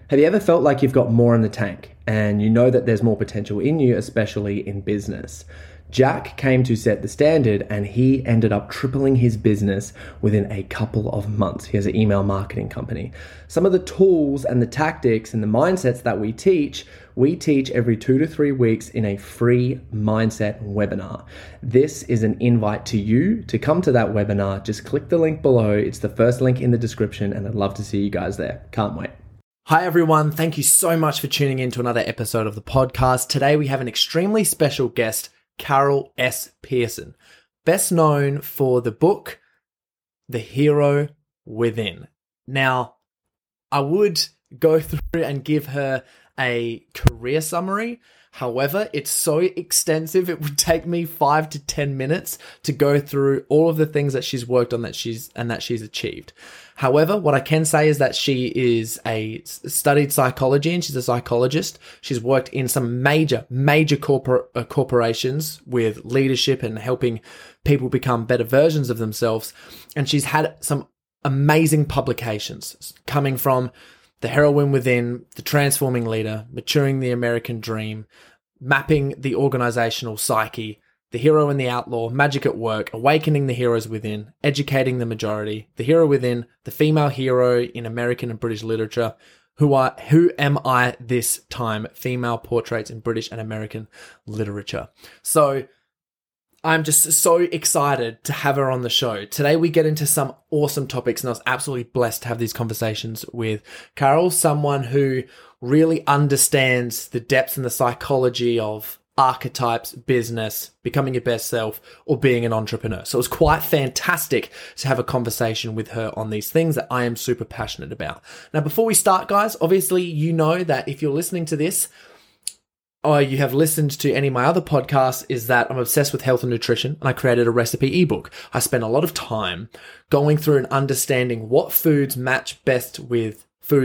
Have you ever felt like you've got more in the tank and you know that there's more potential in you, especially in business? Jack came to set the standard and he ended up tripling his business within a couple of months. He has an email marketing company. Some of the tools and the tactics and the mindsets that we teach every 2 to 3 weeks in a free mindset webinar. This is an invite to you to come to that webinar. Just click the link below. It's the first link in the description and I'd love to see you guys there. Can't wait. Hi everyone, thank you so much for tuning in to another episode of the podcast. Today we have an extremely special guest, Carol S. Pearson, best known for the book, The Hero Within. Now, I would go through and give her a career summary. However, it's so extensive, it would take me 5 to 10 minutes to go through all of the things that she's worked on that she's achieved. However, what I can say is that she studied psychology and she's a psychologist. She's worked in some major corporations with leadership and helping people become better versions of themselves. And she's had some amazing publications coming from The Heroine Within, The Transforming Leader, Maturing the American Dream, Mapping the Organizational Psyche, The Hero and the Outlaw, Magic at Work, Awakening the Heroes Within, Educating the Majority, The Hero Within, The Female Hero in American and British Literature, Who Am I This Time? Female Portraits in British and American Literature. So I'm just so excited to have her on the show. Today we get into some awesome topics and I was absolutely blessed to have these conversations with Carol, someone who really understands the depths and the psychology of archetypes, business, becoming your best self, or being an entrepreneur. So it was quite fantastic to have a conversation with her on these things that I am super passionate about. Now, before we start, guys, obviously you know that if you're listening to this, or you have listened to any of my other podcasts, is that I'm obsessed with health and nutrition and I created a recipe ebook. I spent a lot of time going through and understanding what foods match best with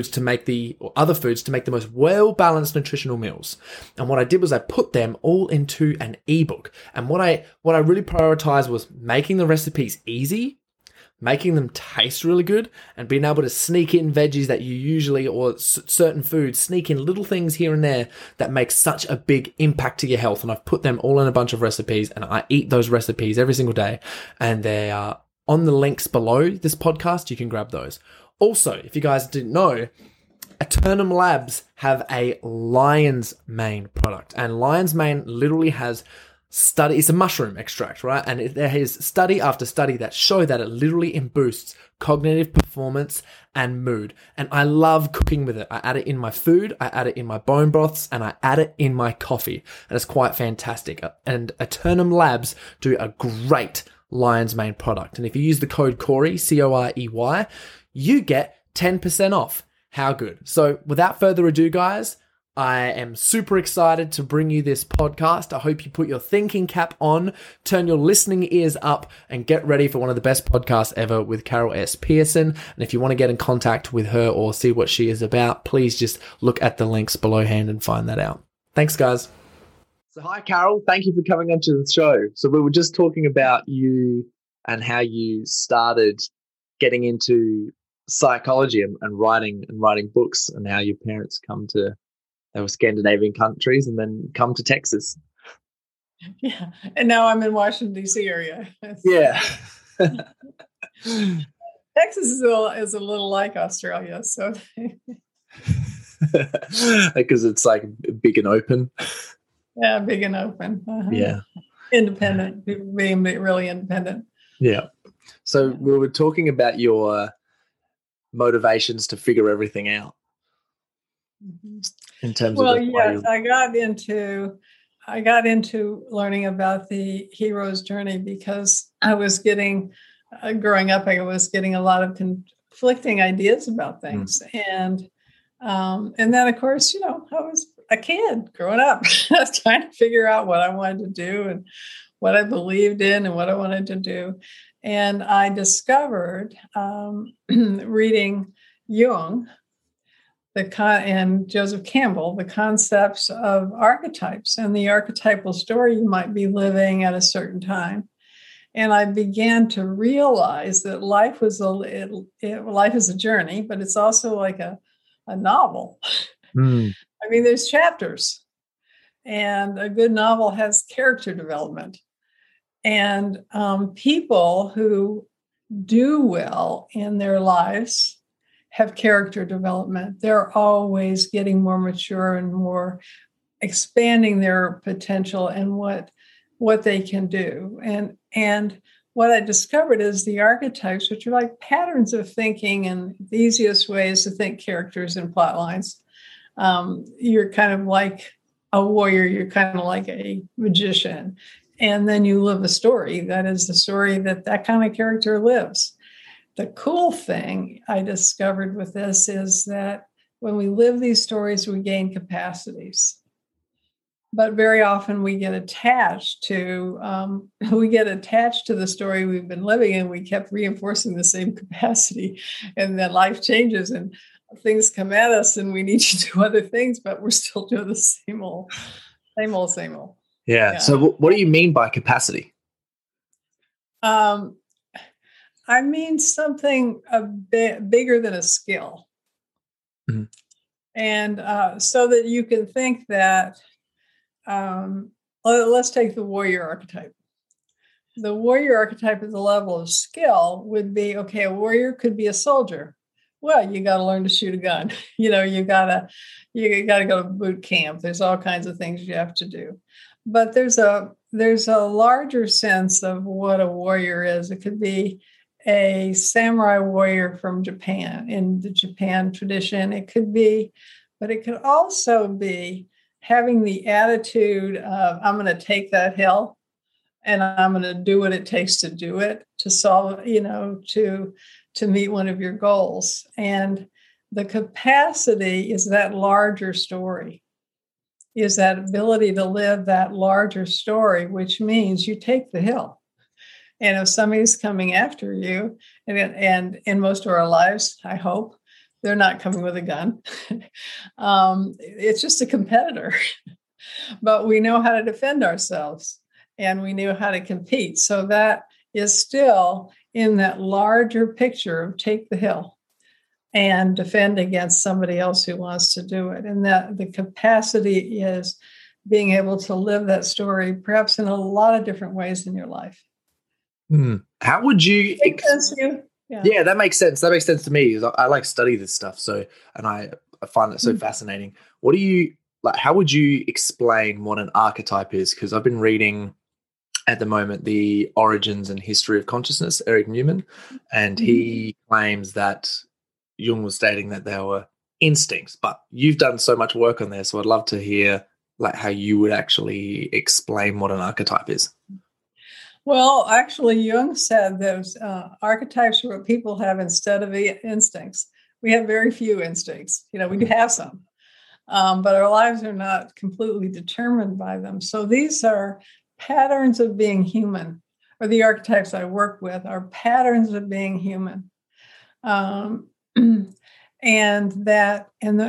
other foods to make the most well-balanced nutritional meals. And what I did was I put them all into an ebook. And what I really prioritized was making the recipes easy, making them taste really good, and being able to sneak in veggies that you usually, or certain foods, sneak in little things here and there that make such a big impact to your health. And I've put them all in a bunch of recipes and I eat those recipes every single day. And they are on the links below this podcast. You can grab those. Also, if you guys didn't know, Eternum Labs have a lion's mane product. And lion's mane literally has it's a mushroom extract, right? And there is study after study that show that it literally boosts cognitive performance and mood. And I love cooking with it. I add it in my food, I add it in my bone broths, and I add it in my coffee. And it's quite fantastic. And Eternum Labs do a great lion's mane product. And if you use the code Corey, COREY, you get 10% off. How good? So without further ado, guys, I am super excited to bring you this podcast. I hope you put your thinking cap on, turn your listening ears up, and get ready for one of the best podcasts ever with Carol S. Pearson. And if you want to get in contact with her or see what she is about, please just look at the links below hand and find that out. Thanks, guys. So hi, Carol. Thank you for coming onto the show. So we were just talking about you and how you started getting into psychology and writing books, and how your parents they were Scandinavian countries and then come to Texas. Yeah. And now I'm in Washington, D.C. area. Yeah. Texas is a little like Australia. So because it's like big and open. Yeah, big and open. Yeah. Independent, people being really independent. Yeah. So we were talking about your motivations to figure everything out. Mm-hmm. In terms of yes, I got into learning about the hero's journey because I was getting growing up, I was getting a lot of conflicting ideas about things. And then of course, I was a kid growing up. I was trying to figure out what I wanted to do and what I believed in and what I wanted to do. And I discovered reading Jung and Joseph Campbell, the concepts of archetypes and the archetypal story you might be living at a certain time. And I began to realize that life is a journey, but it's also like a novel. Mm. I mean, there's chapters, and a good novel has character development. And people who do well in their lives have character development. They're always getting more mature and more expanding their potential and what they can do. And what I discovered is the archetypes, which are like patterns of thinking and the easiest ways to think characters and plot lines. You're kind of like a warrior, you're kind of like a magician. And then you live a story. That is the story that kind of character lives. The cool thing I discovered with this is that when we live these stories, we gain capacities. But very often we get attached to the story we've been living, and we kept reinforcing the same capacity. And then life changes and things come at us, and we need to do other things, but we're still doing the same old. Yeah. So what do you mean by capacity? I mean something a bit bigger than a skill. Mm-hmm. And so that you can think that, let's take the warrior archetype. The warrior archetype at the level of skill would be, okay, a warrior could be a soldier. Well, you got to learn to shoot a gun. You got to go to boot camp. There's all kinds of things you have to do. But there's a larger sense of what a warrior is. It could be a samurai warrior from Japan, in the Japan tradition. But it could also be having the attitude of, I'm going to take that hill and I'm going to do what it takes to do it, to solve, to meet one of your goals. And the capacity is that larger story, is that ability to live that larger story, which means you take the hill. And if somebody's coming after you, and in most of our lives, I hope, they're not coming with a gun. It's just a competitor. But we know how to defend ourselves, and we know how to compete. So that is still in that larger picture of take the hill and defend against somebody else who wants to do it. And that the capacity is being able to live that story, perhaps in a lot of different ways in your life. How would you? Yeah, that makes sense. That makes sense to me. I like study this stuff, and I find it so fascinating. What do you like? How would you explain what an archetype is? Because I've been reading at the moment the Origins and History of Consciousness, Eric Newman, and he claims that Jung was stating that there were instincts. But you've done so much work on this, so I'd love to hear like how you would actually explain what an archetype is. Well, actually, Jung said those archetypes are what people have instead of instincts. We have very few instincts. We do have some, but our lives are not completely determined by them. So these are patterns of being human, or the archetypes I work with are patterns of being human, and that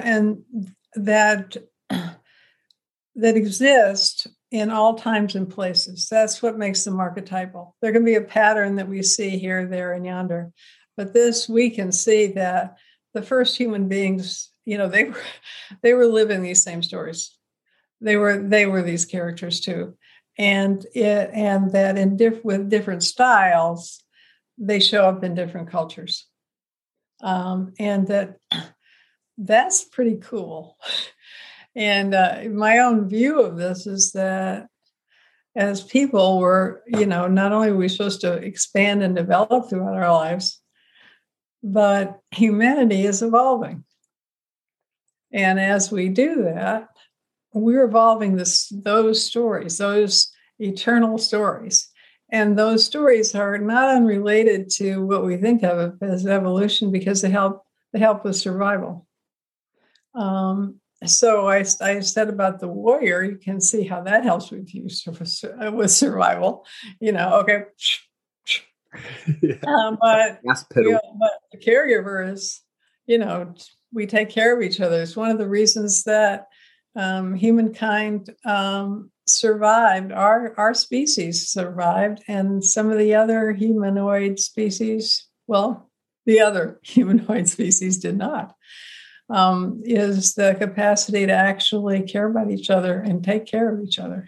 exist in all times and places. That's what makes them archetypal. There can be a pattern that we see here, there, and yonder. But this, we can see that the first human beings, they were living these same stories. They were these characters too. And that with different styles, they show up in different cultures. And that's pretty cool. And my own view of this is that as people, not only are we supposed to expand and develop throughout our lives, but humanity is evolving. And as we do that, we're evolving those stories, those eternal stories. And those stories are not unrelated to what we think of as evolution, because they help with survival. So I said about the warrior, you can see how that helps with you with survival. Okay. But the caregiver is, we take care of each other. It's one of the reasons that humankind survived. Our species survived, and some of the other humanoid species, the other humanoid species did not. is the capacity to actually care about each other and take care of each other.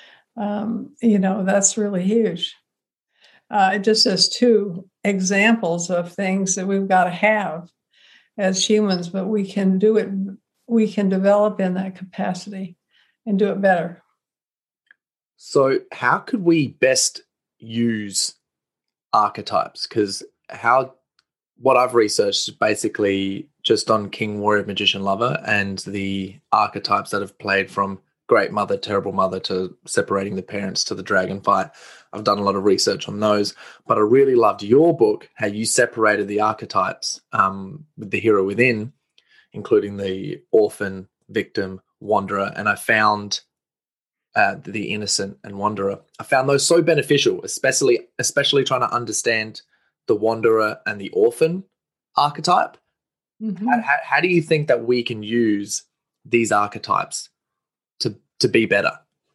That's really huge. Just as two examples of things that we've got to have as humans, but we can do it. We can develop in that capacity and do it better. So how could we best use archetypes? Because what I've researched is basically just on King, Warrior, Magician, Lover, and the archetypes that have played from Great Mother, Terrible Mother to Separating the Parents to the Dragon Fight. I've done a lot of research on those, but I really loved your book, how you separated the archetypes with the hero within, including the orphan, victim, wanderer, and I found the innocent and wanderer. I found those so beneficial, especially trying to understand the wanderer and the orphan archetype. Mm-hmm. How do you think that we can use these archetypes to be better?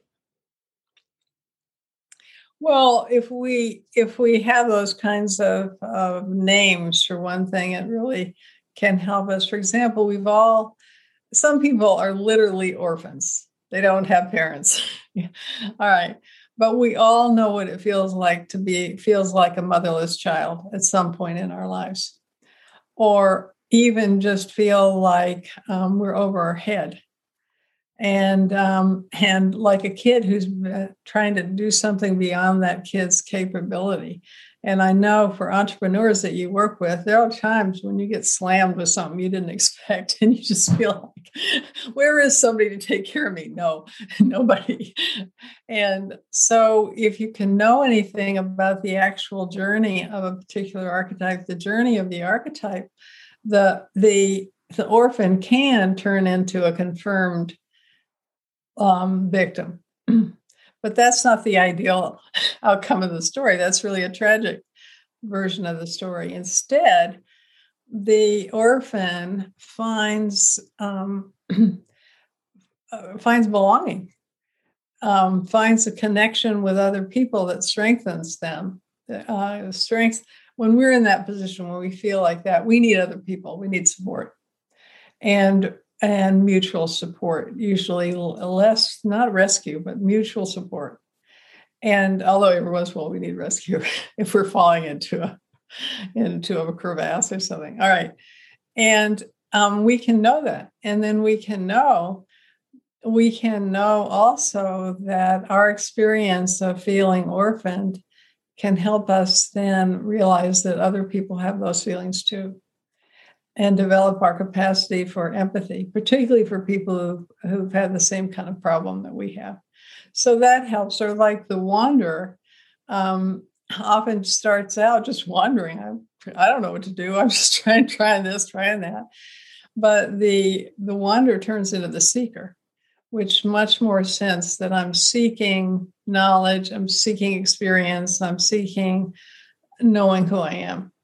Well, if we have those kinds of names, for one thing, it really can help us. For example, some people are literally orphans. They don't have parents. All right. But we all know what it feels like feels like a motherless child at some point in our lives, or even just feel like we're over our head. And like a kid who's trying to do something beyond that kid's capability. And I know for entrepreneurs that you work with, there are times when you get slammed with something you didn't expect, and you just feel like, where is somebody to take care of me? No, nobody. And so if you can know anything about the actual journey of a particular archetype, the journey of the archetype, the orphan can turn into a confirmed victim. But that's not the ideal outcome of the story. That's really a tragic version of the story. Instead, the orphan finds belonging, finds a connection with other people that strengthens them. Strength. When we're in that position, when we feel like that, we need other people. We need support and mutual support. Usually less, not rescue, but mutual support. And although every once in a while we need rescue if we're falling into a crevasse or something. All right. And we can know that. And then we can know also that our experience of feeling orphaned can help us then realize that other people have those feelings too, and develop our capacity for empathy, particularly for people who've had the same kind of problem that we have. So that helps. Or like the wanderer often starts out just wandering. I don't know what to do. I'm just trying this, trying that. But the wanderer turns into the seeker, which much more sense that I'm seeking knowledge, I'm seeking experience, I'm seeking knowing who I am.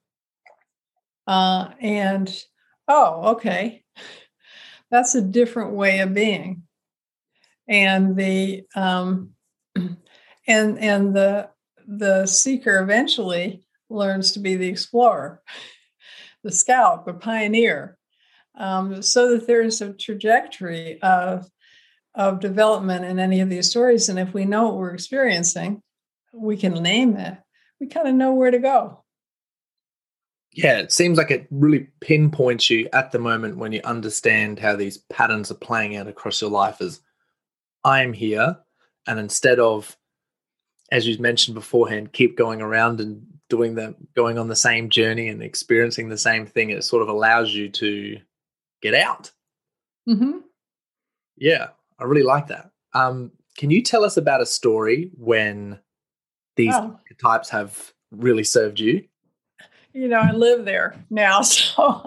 Okay, that's a different way of being. And the the seeker eventually learns to be the explorer, the scout, the pioneer, so that there's a trajectory of development in any of these stories. And if we know what we're experiencing, we can name it. We kind of know where to go. Yeah, it seems like it really pinpoints you at the moment when you understand how these patterns are playing out across your life as I'm here. And instead of, as you mentioned beforehand, keep going around and going on the same journey and experiencing the same thing, it sort of allows you to get out. Mm-hmm. Yeah, I really like that. Can you tell us about a story when these types have really served you? I live there now, so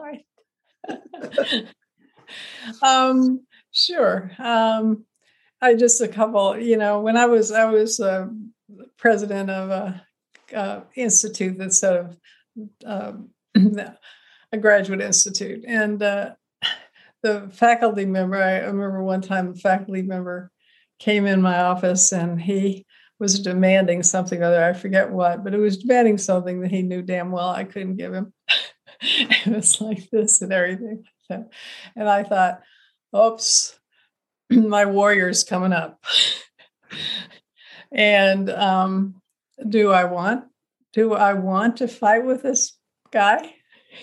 sure. I just a couple, when I was president of a institute that's sort of a graduate institute, and the faculty member, I remember one time a faculty member came in my office and he was demanding something or other. I forget what, but it was demanding something that he knew damn well I couldn't give him. It was like this and everything. And I thought, oops, my warrior's coming up. And do I want to fight with this guy?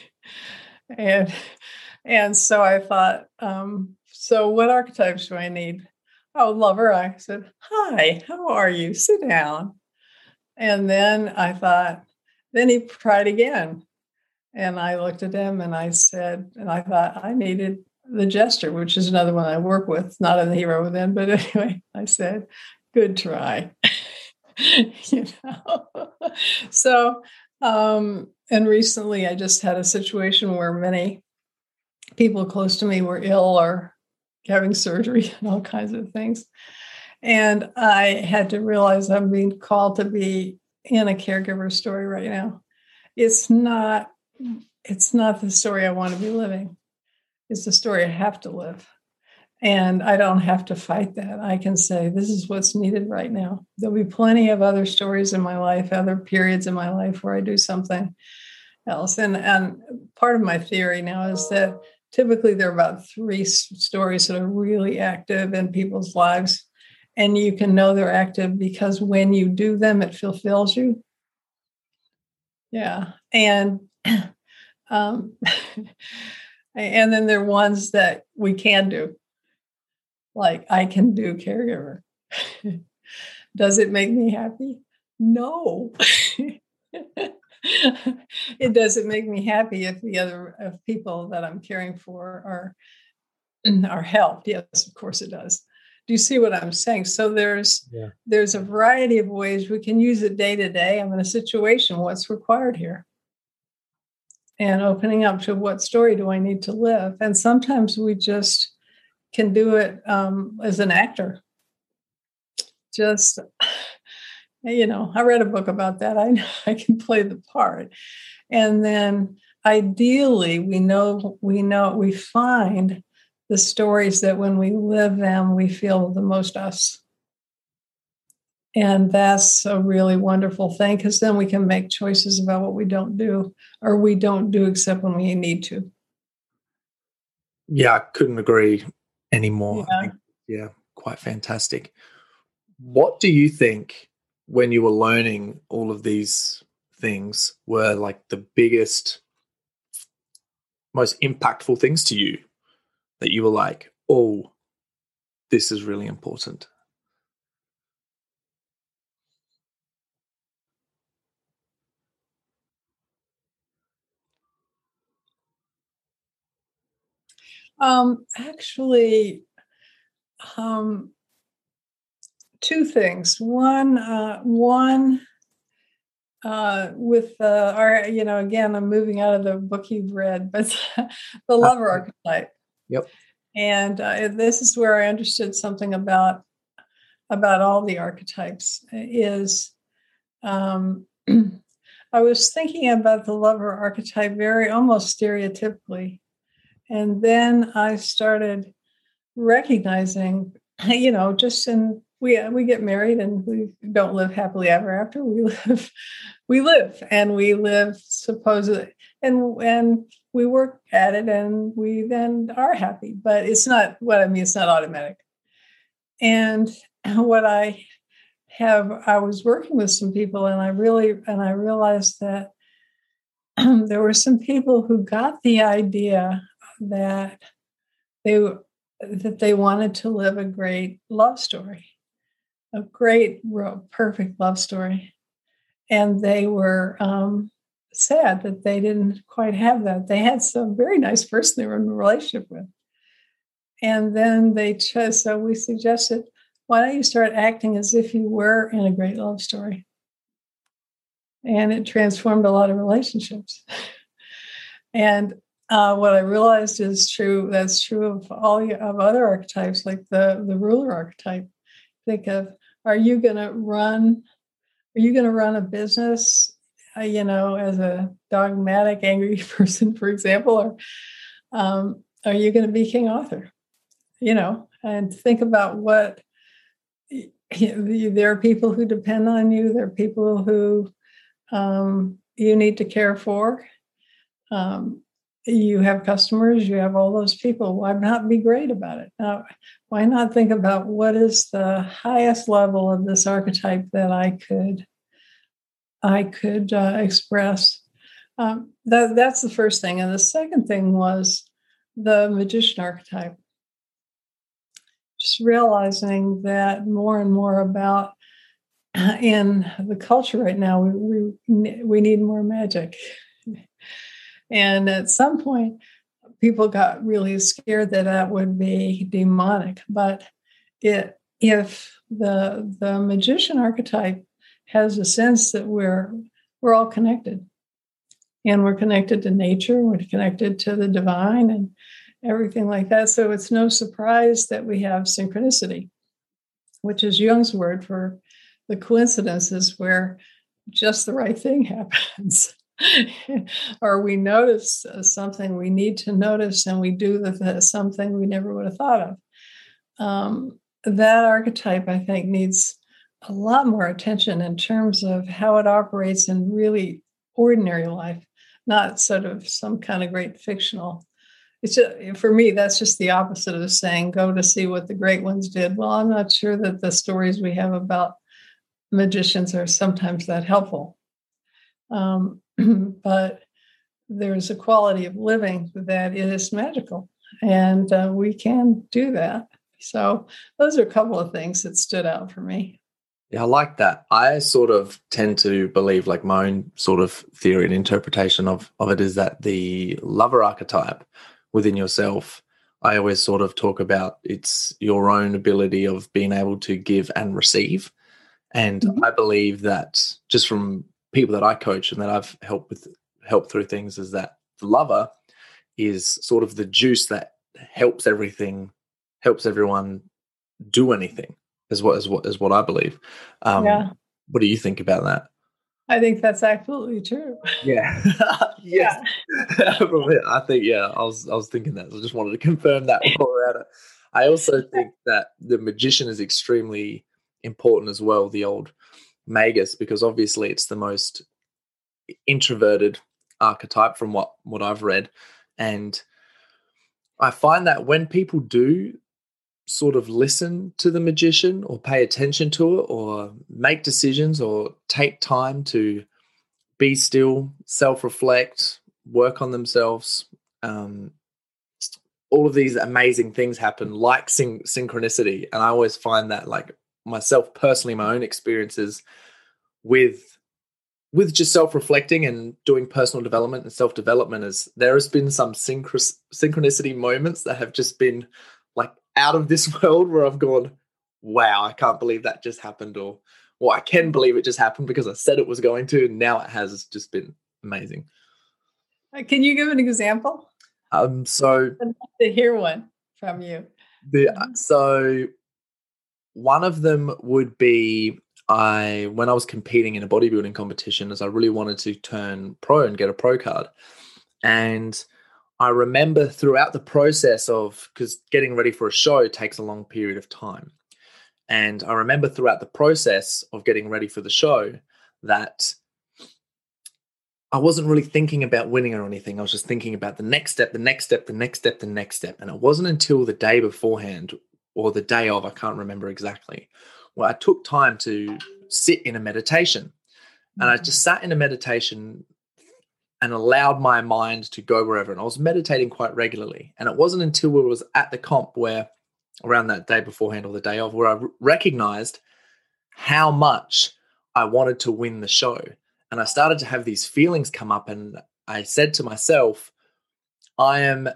And so I thought, so what archetypes do I need? Oh, lover. I said, hi, how are you? Sit down. And then I thought, then he tried again. And I looked at him and I said, and I thought I needed the jester, which is another one I work with, not in the Hero Within, but anyway, I said, good try. You know. So, and recently I just had a situation where many people close to me were ill or having surgery and all kinds of things. And I had to realize I'm being called to be in a caregiver story right now. It's not the story I want to be living. It's the story I have to live. And I don't have to fight that. I can say, this is what's needed right now. There'll be plenty of other stories in my life, other periods in my life where I do something else. And part of my theory now is that typically there are about 3 stories that are really active in people's lives. And you can know they're active because when you do them, it fulfills you. Yeah. And and then there are ones that we can do. Like I can do caregiver. Does it make me happy? No. It doesn't make me happy if the other people that I'm caring for are helped. Yes, of course it does. Do you see what I'm saying? So there's a variety of ways we can use it day to day. I'm in a situation. What's required here? And opening up to what story do I need to live? And sometimes we just can do it as an actor. Just, I read a book about that. I know I can play the part. And then ideally, we find the stories that when we live them, we feel the most us. And that's a really wonderful thing because then we can make choices about what we don't do or we don't do except when we need to. Yeah, I couldn't agree anymore. Yeah. Yeah, quite fantastic. What do you think when you were learning all of these things were like the biggest, most impactful things to you that you were like, oh, this is really important? Actually, 2 things. One with our, again, I'm moving out of the book you've read, but the lover archetype. Yep. And this is where I understood something about all the archetypes is I was thinking about the lover archetype very almost stereotypically. And then I started recognizing, just we get married and we don't live happily ever after. We live supposedly, and we work at it and we then are happy, but it's not it's not automatic. And what I was working with some people and I realized that there were some people who got the idea that they wanted to live a great love story, a great, perfect love story. And they were sad that they didn't quite have that. They had some very nice person they were in a relationship with. And then so we suggested, why don't you start acting as if you were in a great love story? And it transformed a lot of relationships. And what I realized is true. That's true of of other archetypes, like the ruler archetype. Think of, are you going to run a business, as a dogmatic, angry person, for example, or are you going to be King Arthur? And think about what there are people who depend on you. There are people who you need to care for. you have customers, you have all those people. Why not be great about it? Now, why not think about what is the highest level of this archetype that I could express? That's the first thing. And the second thing was the magician archetype. Just realizing that more and more about in the culture right now, we need more magic. And at some point, people got really scared that that would be demonic. But if the magician archetype has a sense that we're all connected, and we're connected to nature, we're connected to the divine, and everything like that. So it's no surprise that we have synchronicity, which is Jung's word for the coincidences where just the right thing happens. Or we notice something we need to notice, and we do something we never would have thought of. That archetype, I think, needs a lot more attention in terms of how it operates in really ordinary life, not sort of some kind of great fictional. It's just, for me, that's just the opposite of saying, go to see what the great ones did. Well, I'm not sure that the stories we have about magicians are sometimes that helpful. But there's a quality of living that is magical, and we can do that. So those are a couple of things that stood out for me. Yeah, I like that. I sort of tend to believe, like my own sort of theory and interpretation of it is that the lover archetype within yourself, I always sort of talk about it's your own ability of being able to give and receive. And I believe that just from people that I coach and that I've helped through things is that the lover is sort of the juice that helps everyone do anything is what I believe. Yeah. What do you think about that? I think that's absolutely true. Yeah. Yes. Yeah. I think, I was thinking that. So I just wanted to confirm that while we're at it. I also think that the magician is extremely important as well, the old magus, because obviously it's the most introverted archetype from what I've read. And I find that when people do sort of listen to the magician or pay attention to it or make decisions or take time to be still, self-reflect, work on themselves, all of these amazing things happen, like synchronicity. And I always find that, like myself personally, my own experiences with just self-reflecting and doing personal development and self-development, is there has been some synchronicity moments that have just been like out of this world, where I've gone, wow, I can't believe that just happened, or I can believe it just happened because I said it was going to, and now it has just been amazing. Can you give an example? So I'd love to hear one from you. So one of them would be when I was competing in a bodybuilding competition, as I really wanted to turn pro and get a pro card. And I remember throughout the process of, because getting ready for a show takes a long period of time. And I remember throughout the process of getting ready for the show that I wasn't really thinking about winning or anything. I was just thinking about the next step, the next step, the next step, the next step. And it wasn't until the day beforehand or the day of, I can't remember exactly, where I took time to sit in a meditation. And I just sat in a meditation and allowed my mind to go wherever. And I was meditating quite regularly. And it wasn't until it was at the comp, where around that day beforehand or the day of, where I recognized how much I wanted to win the show. And I started to have these feelings come up, and I said to myself, when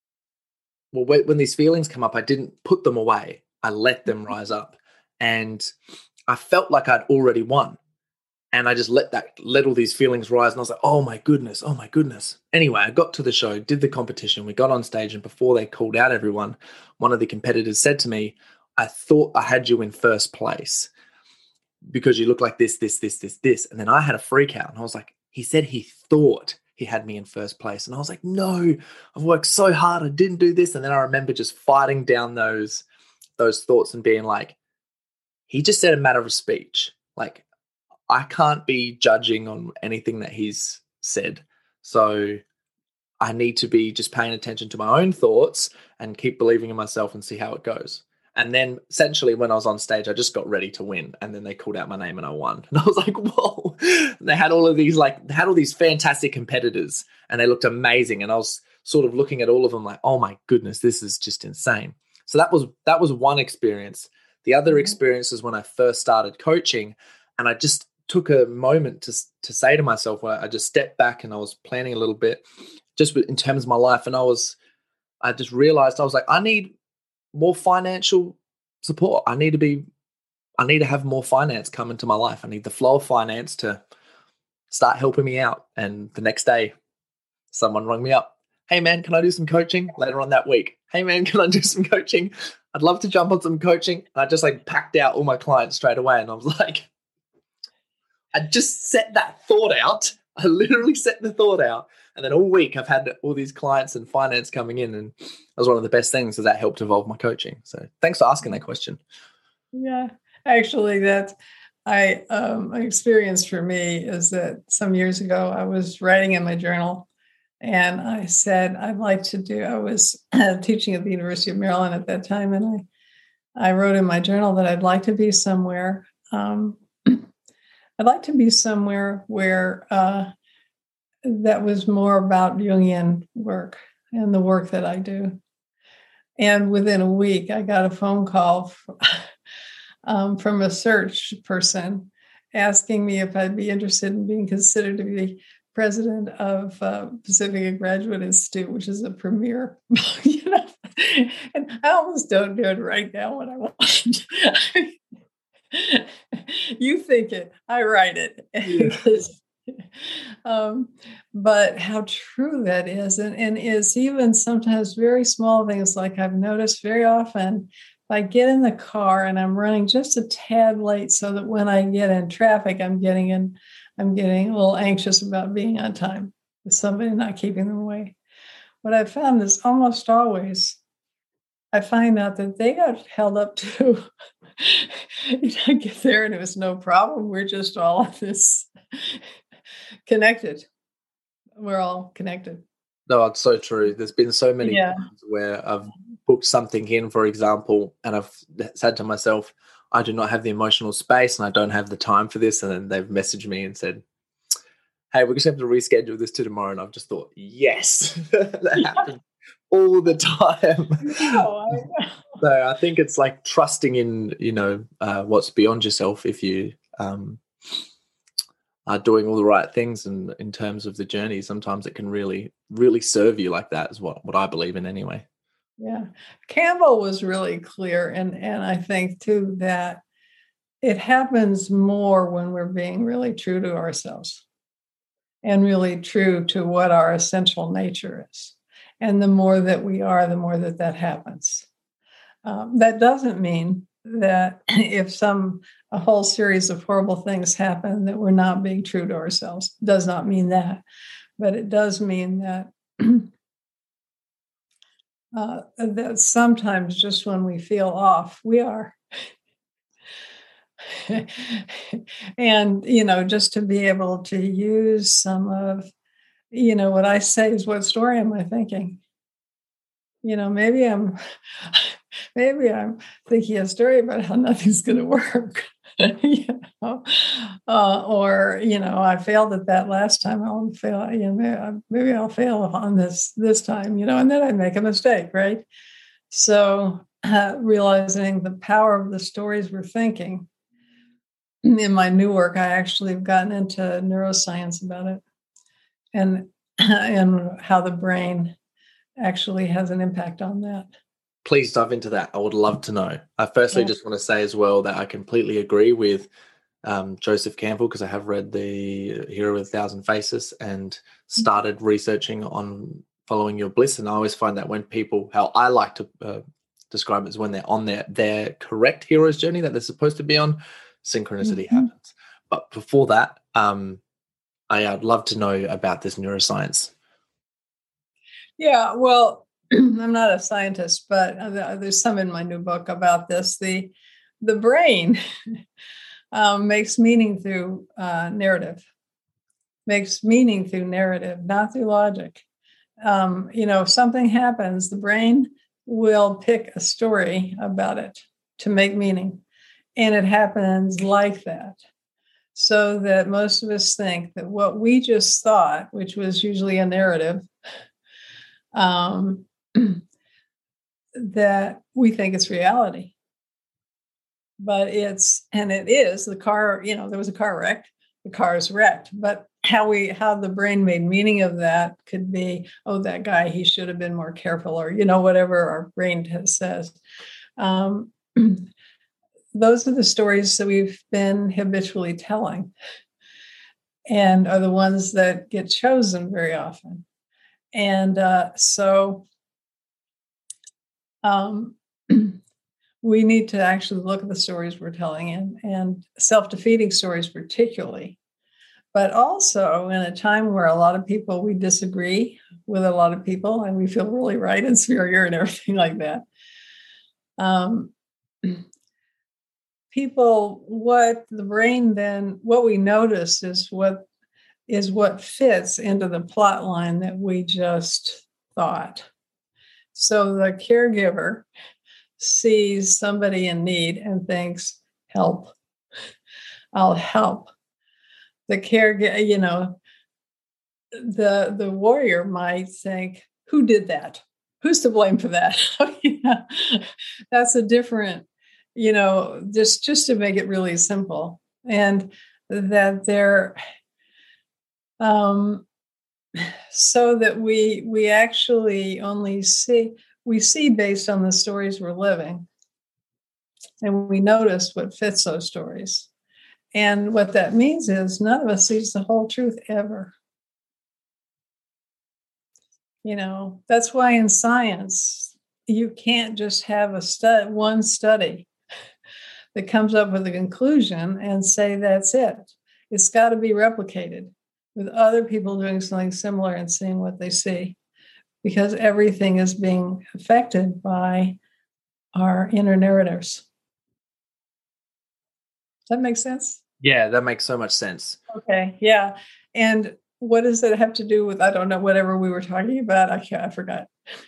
these feelings come up, I didn't put them away. I let them rise up, and I felt like I'd already won. And I just let all these feelings rise. And I was like, oh my goodness. Anyway, I got to the show, did the competition. We got on stage, and before they called out everyone, one of the competitors said to me, I thought I had you in first place because you look like this. And then I had a freak out, and I was like, he said he thought he had me in first place. And I was like, no, I've worked so hard. I didn't do this. And then I remember just fighting down those thoughts and being like, he just said a matter of speech. Like, I can't be judging on anything that he's said. So I need to be just paying attention to my own thoughts and keep believing in myself and see how it goes. And then essentially when I was on stage, I just got ready to win. And then they called out my name and I won. And I was like, whoa. And they had all these fantastic competitors and they looked amazing. And I was sort of looking at all of them like, oh my goodness, this is just insane. So that was one experience. The other experience is when I first started coaching, and I just took a moment to say to myself, where I just stepped back and I was planning a little bit just in terms of my life. And I just realized, I was like, I need more financial support. I need to have more finance come into my life. I need the flow of finance to start helping me out. And the next day, someone rang me up. Hey man, can I do some coaching later on that week? Hey man, can I do some coaching? I'd love to jump on some coaching. And I just packed out all my clients straight away. And I was like, I just set that thought out. I literally set the thought out. And then all week I've had all these clients and finance coming in. And that was one of the best things, because that helped evolve my coaching. So thanks for asking that question. Yeah, actually that I experienced for me is that some years ago I was writing in my journal and I said, I was teaching at the University of Maryland at that time. And I wrote in my journal that I'd like to be somewhere. I'd like to be somewhere where that was more about Jungian work and the work that I do. And within a week, I got a phone call from a search person asking me if I'd be interested in being considered to be president of Pacifica Graduate Institute, which is a premier, and I almost don't do it right now when I want. You think it, I write it. Yeah. But how true that is, and is even sometimes very small things. Like I've noticed very often, if I get in the car and I'm running just a tad late, so that when I get in traffic, I'm getting a little anxious about being on time with somebody not keeping them away. What I've found is almost always I find out that they got held up too. I get there and it was no problem. We're just all this connected. We're all connected. No, it's so true. There's been so many Yeah. times where I've booked something in, for example, and I've said to myself, I do not have the emotional space and I don't have the time for this. And then they've messaged me and said, hey, we're just going to have to reschedule this to tomorrow. And I've just thought, yes, that happens all the time. So I think it's like trusting in, what's beyond yourself. If you are doing all the right things, and in terms of the journey, sometimes it can really, really serve you like that, is what I believe in anyway. Yeah. Campbell was really clear. And I think too that it happens more when we're being really true to ourselves and really true to what our essential nature is. And the more that we are, the more that happens. That doesn't mean that if a whole series of horrible things happen, that we're not being true to ourselves. It does not mean that. But it does mean that that sometimes just when we feel off, we are. And, just to be able to use some of, what I say is, what story am I thinking? Maybe I'm thinking a story about how nothing's going to work. Or I failed at that last time. I'll fail. Maybe I'll fail on this time. And then I make a mistake, right? So realizing the power of the stories we're thinking. In my new work, I actually have gotten into neuroscience about it, and how the brain actually has an impact on that. Please dive into that. I would love to know. I firstly just want to say as well that I completely agree with Joseph Campbell, because I have read The Hero with a Thousand Faces and started researching on following your bliss. And I always find that when people, how I like to describe it, is when they're on their correct hero's journey that they're supposed to be on, synchronicity happens. But before that, I'd love to know about this neuroscience. Yeah, well, I'm not a scientist, but there's some in my new book about this. The brain makes meaning through narrative, not through logic. if something happens, the brain will pick a story about it to make meaning. And it happens like that. So that most of us think that what we just thought, which was usually a narrative, that we think it's reality. But it is the car, there was a car wreck, the car is wrecked. But how the brain made meaning of that could be, oh, that guy, he should have been more careful, or, whatever our brain says. Those are the stories that we've been habitually telling and are the ones that get chosen very often. And we need to actually look at the stories we're telling, and self-defeating stories particularly. But also in a time where a lot of people, we disagree with a lot of people and we feel really right and superior and everything like that. What we notice is what fits into the plot line that we just thought. So the caregiver sees somebody in need and thinks, help, I'll help. The caregiver, the warrior might think, who did that? Who's to blame for that? That's a different, just to make it really simple. And that they're, so that we actually only see based on the stories we're living. And we notice what fits those stories. And what that means is none of us sees the whole truth ever. That's why in science, you can't just have one study that comes up with a conclusion and say that's it. It's got to be replicated with other people doing something similar and seeing what they see, because everything is being affected by our inner narratives. Does that make sense? Yeah, that makes so much sense. Okay, yeah. And what does it have to do with, I don't know, whatever we were talking about? I forgot.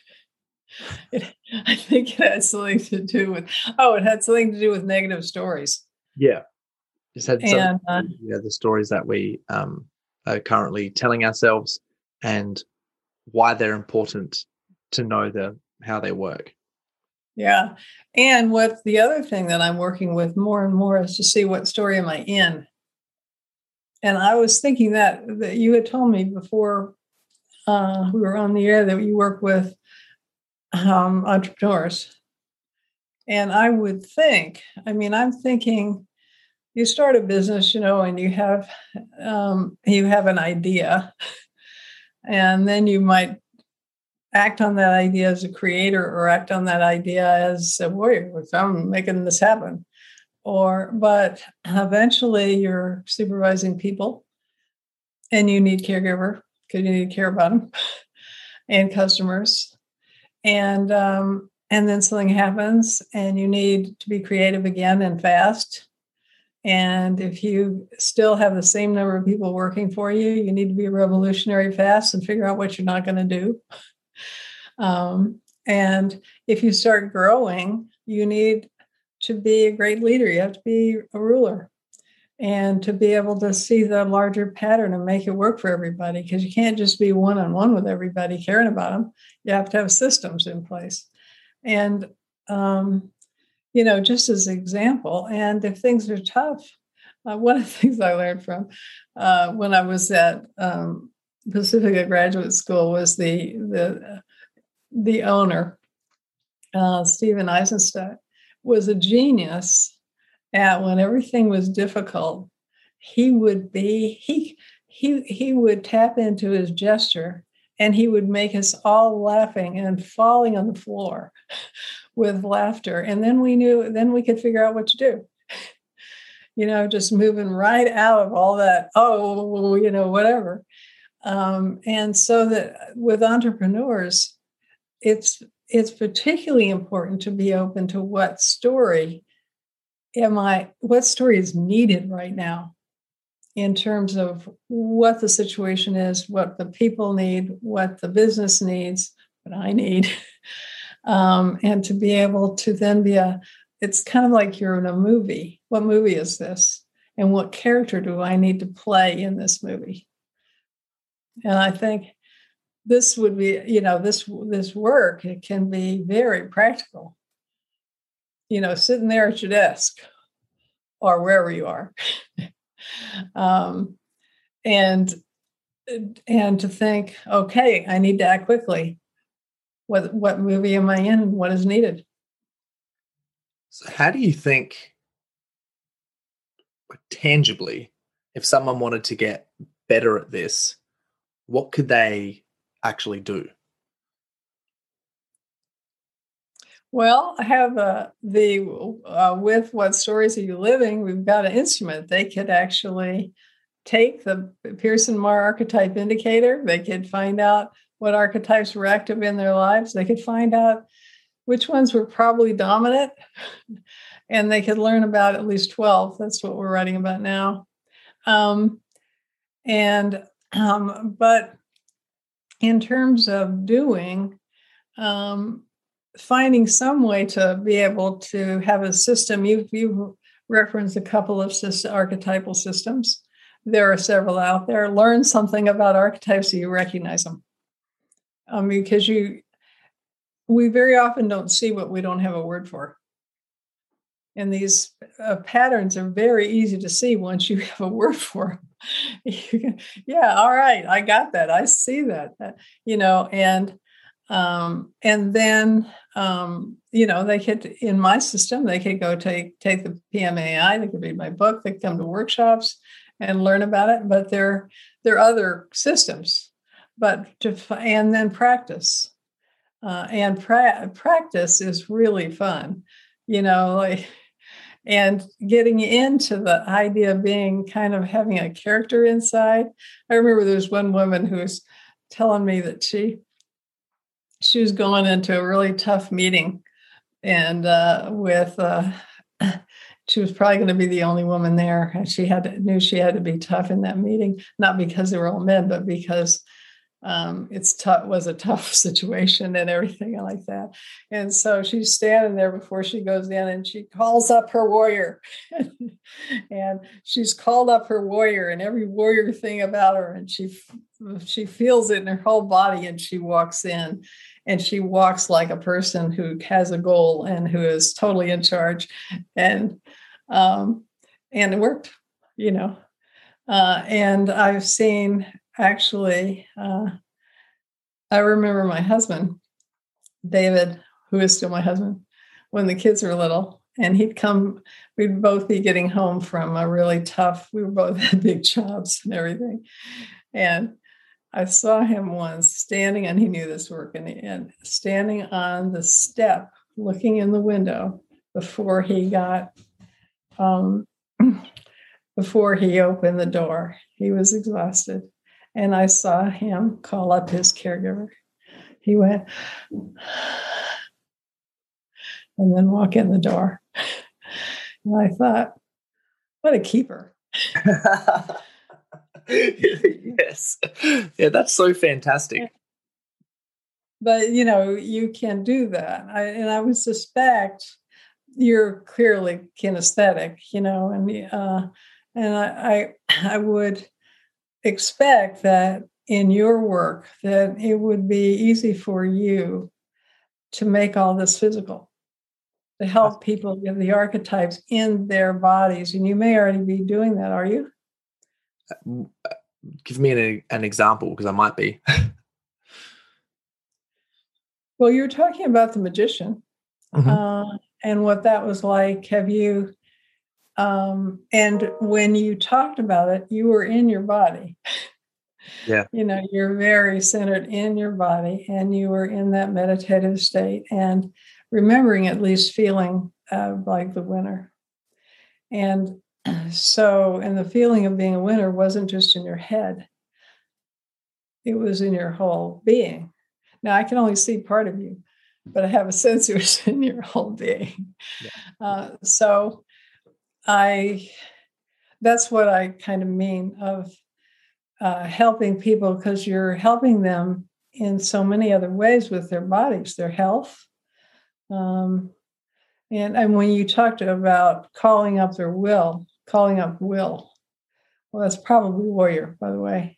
I think it had something to do with, it had something to do with negative stories. Yeah. Just had the stories that we are currently telling ourselves and why they're important to know how they work. Yeah. And what the other thing that I'm working with more and more is to see what story am I in. And I was thinking that you had told me before we were on the air that you work with entrepreneurs. And I would think, I'm thinking you start a business, and you have an idea, and then you might act on that idea as a creator or act on that idea as a warrior. I'm making this happen. But eventually you're supervising people and you need caregiver because you need to care about them and customers. And then something happens and you need to be creative again and fast. And if you still have the same number of people working for you, you need to be revolutionary fast and figure out what you're not going to do. And if you start growing, you need to be a great leader. You have to be a ruler and to be able to see the larger pattern and make it work for everybody, because you can't just be one-on-one with everybody caring about them. You have to have systems in place. And, just as an example, and if things are tough, one of the things I learned from when I was at Pacifica Graduate School was the owner, Stephen Eisenstadt, was a genius at when everything was difficult. He would tap into his gesture and he would make us all laughing and falling on the floor with laughter. And then we could figure out what to do. Just moving right out of all that, whatever. And so that with entrepreneurs, it's particularly important to be open to what story is needed right now. in terms of what the situation is, what the people need, what the business needs, what I need, and to be able to then it's kind of like you're in a movie. What movie is this? And what character do I need to play in this movie? And I think this would be, this work, it can be very practical. Sitting there at your desk or wherever you are. And to think, okay, I need to act quickly. What movie am I in and what is needed? So how do you think, tangibly, if someone wanted to get better at this, what could they actually do? Well, I have with What Stories Are You Living? We've got an instrument. They could actually take the Pearson-Marr archetype indicator. They could find out what archetypes were active in their lives. They could find out which ones were probably dominant, and they could learn about at least 12. That's what we're writing about now. But in terms of doing, finding some way to be able to have a system, you've referenced a couple of archetypal systems. There are several out there. Learn something about archetypes so you recognize them. Because we very often don't see what we don't have a word for. And these patterns are very easy to see once you have a word for them. Yeah, all right, I got that. I see that. And then they could, in my system, they could go take the PMAI. They could read my book. They could come to workshops and learn about it. But there are other systems. And then practice. Practice is really fun, and getting into the idea of being kind of having a character inside. I remember there's one woman who was telling me that she was going into a really tough meeting, and she was probably going to be the only woman there, and knew she had to be tough in that meeting, not because they were all men, but because was a tough situation and everything like that. And so she's standing there before she goes in, and she calls up her warrior. And she's called up her warrior and every warrior thing about her, and she feels it in her whole body, and she walks in, and she walks like a person who has a goal and who is totally in charge. And it worked, and I've seen, actually, I remember my husband, David, who is still my husband, when the kids were little, and we'd both be getting home from a really tough, we were both had big jobs and everything. And I saw him once standing, and he knew this work, and standing on the step, looking in the window before he opened the door. He was exhausted. And I saw him call up his caregiver. He went, and then walk in the door. And I thought, what a keeper. Yes. Yeah, that's so fantastic. But, you can do that. I would suspect you're clearly kinesthetic, and I would expect that in your work that it would be easy for you to make all this physical, to help people get the archetypes in their bodies. And you may already be doing that, are you? Give me an example, because I might be. Well, you're talking about the magician, and what that was like. Have you and when you talked about it, you were in your body. Yeah. You're very centered in your body, and you were in that meditative state and remembering, at least feeling like the winner. And the feeling of being a winner wasn't just in your head. It was in your whole being. Now, I can only see part of you, but I have a sense it was in your whole being. Yeah. that's what I kind of mean of helping people, because you're helping them in so many other ways with their bodies, their health. And when you talked about calling up will, well, that's probably warrior, by the way.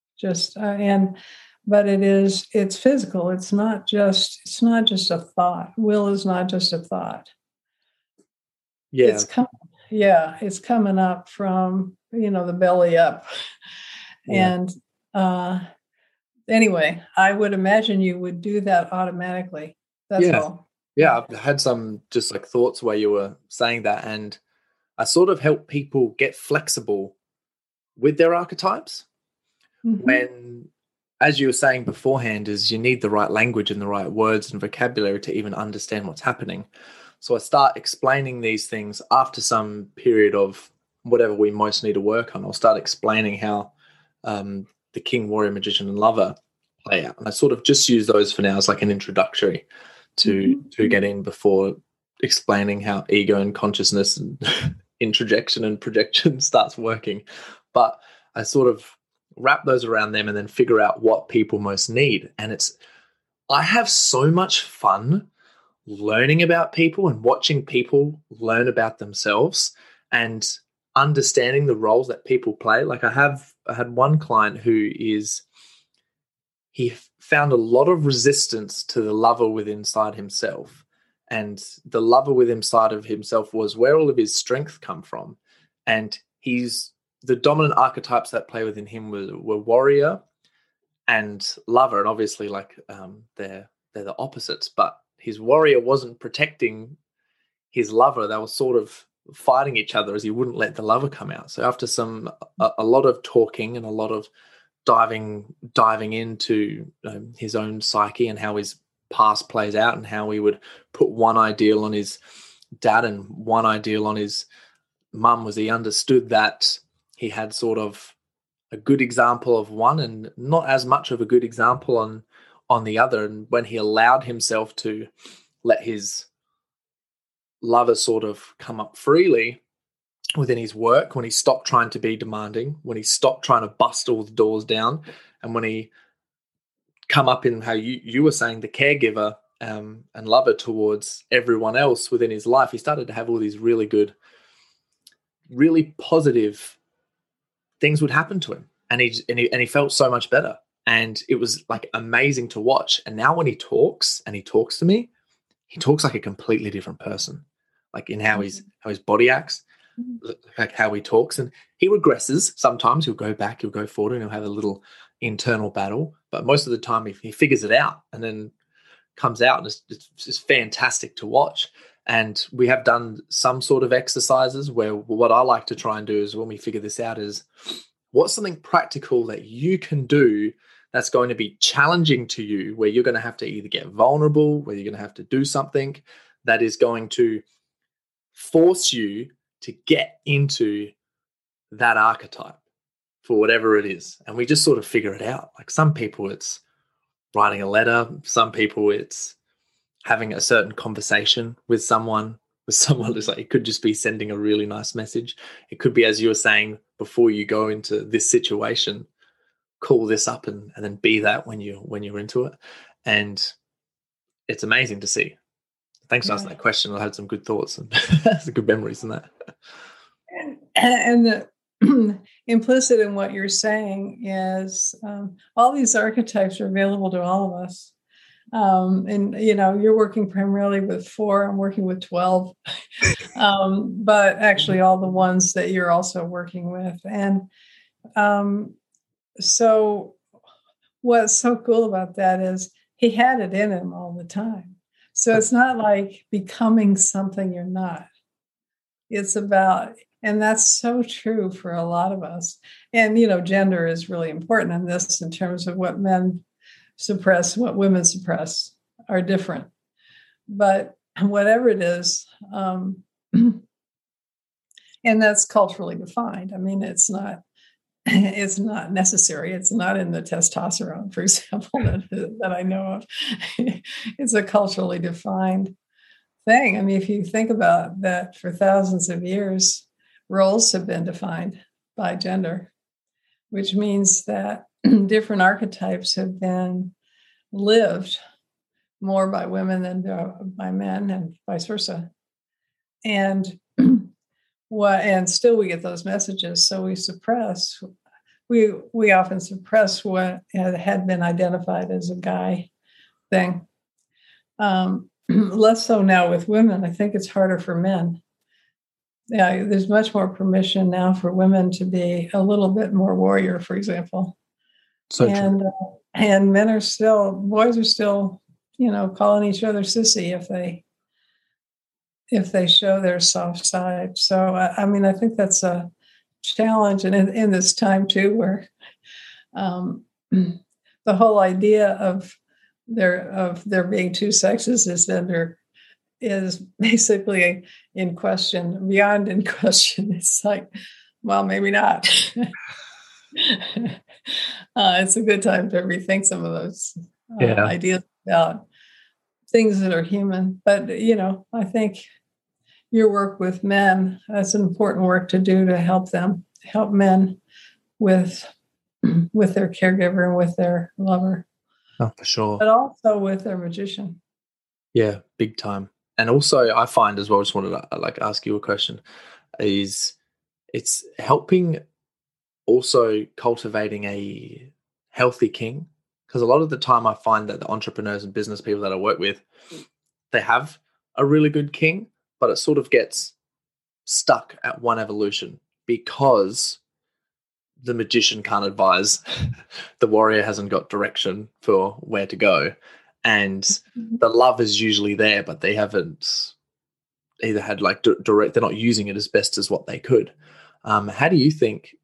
But it's physical. It's not just a thought. Will is not just a thought. Yeah. It's coming up from, the belly up. Yeah. And anyway, I would imagine you would do that automatically. That's all. Yeah, I've had some just like thoughts where you were saying that, and I sort of help people get flexible with their archetypes. Mm-hmm. When, as you were saying beforehand, is you need the right language and the right words and vocabulary to even understand what's happening. So I start explaining these things after some period of whatever we most need to work on. I'll start explaining how the king, warrior, magician, and lover play out. And I sort of just use those for now as like an introductory to get in before explaining how ego and consciousness and introjection and projection starts working. But I sort of wrap those around them and then figure out what people most need. And I have so much fun learning about people and watching people learn about themselves and understanding the roles that people play. Like I had one client who he found a lot of resistance to the lover within inside himself. And the lover within inside of himself was where all of his strength come from. And the dominant archetypes that play within him were warrior and lover. And obviously they're the opposites, but his warrior wasn't protecting his lover. They were sort of fighting each other as he wouldn't let the lover come out. So after a lot of talking and a lot of diving into his own psyche and how his past plays out and how he would put one ideal on his dad and one ideal on his mum, was he understood that he had sort of a good example of one and not as much of a good example on the other. And when he allowed himself to let his lover sort of come up freely within his work, when he stopped trying to be demanding, when he stopped trying to bust all the doors down, and when he come up in how you were saying, the caregiver and lover towards everyone else within his life, he started to have all these really good, really positive things would happen to him. And he felt so much better. And it was like amazing to watch. And now when he talks to me, he talks like a completely different person, like in how his body acts, like how he talks. And he regresses. Sometimes he'll go back, he'll go forward, and he'll have a little internal battle. But most of the time he figures it out and then comes out, and it's just fantastic to watch. And we have done some sort of exercises where what I like to try and do is, when we figure this out, is what's something practical that you can do that's going to be challenging to you, where you're going to have to either get vulnerable, where you're going to have to do something that is going to force you to get into that archetype for whatever it is. And we just sort of figure it out. Like some people it's writing a letter, some people it's having a certain conversation with someone who's like, it could just be sending a really nice message. It could be, as you were saying, before you go into this situation, call this up and then be that when you're into it. And it's amazing to see. Thanks for asking that question. I had some good thoughts and some good memories in that. And the implicit in what you're saying is all these archetypes are available to all of us. And, you're working primarily with 4, I'm working with 12, but actually all the ones that you're also working with. And so what's so cool about that is he had it in him all the time. So it's not like becoming something you're not. It's about, and that's so true for a lot of us. And, gender is really important in this, in terms of what men suppress, what women suppress are different. But whatever it is, and that's culturally defined. I mean, it's not necessary. It's not in the testosterone, for example, that I know of. It's a culturally defined thing. I mean, if you think about that, for thousands of years, roles have been defined by gender, which means that different archetypes have been lived more by women than by men, and vice versa. And and still we get those messages. So we often suppress what had been identified as a guy thing. Less so now with women. I think it's harder for men. Yeah, there's much more permission now for women to be a little bit more warrior, for example. So and and boys are still, calling each other sissy if they show their soft side. So I think that's a challenge, and in this time too, where the whole idea of there being two sexes is basically in question, beyond in question. It's like, well, maybe not. It's a good time to rethink some of those ideas about things that are human. But, I think your work with men, that's an important work to do to help men with their caregiver and with their lover. Oh, for sure. But also with their magician. Yeah, big time. And also I find as well, I just wanted to ask you a question, is it's helping also cultivating a healthy king. Because a lot of the time I find that the entrepreneurs and business people that I work with, they have a really good king, but it sort of gets stuck at one evolution because the magician can't advise. The warrior hasn't got direction for where to go. And the love is usually there, but they haven't either had direct, they're not using it as best as what they could. How do you think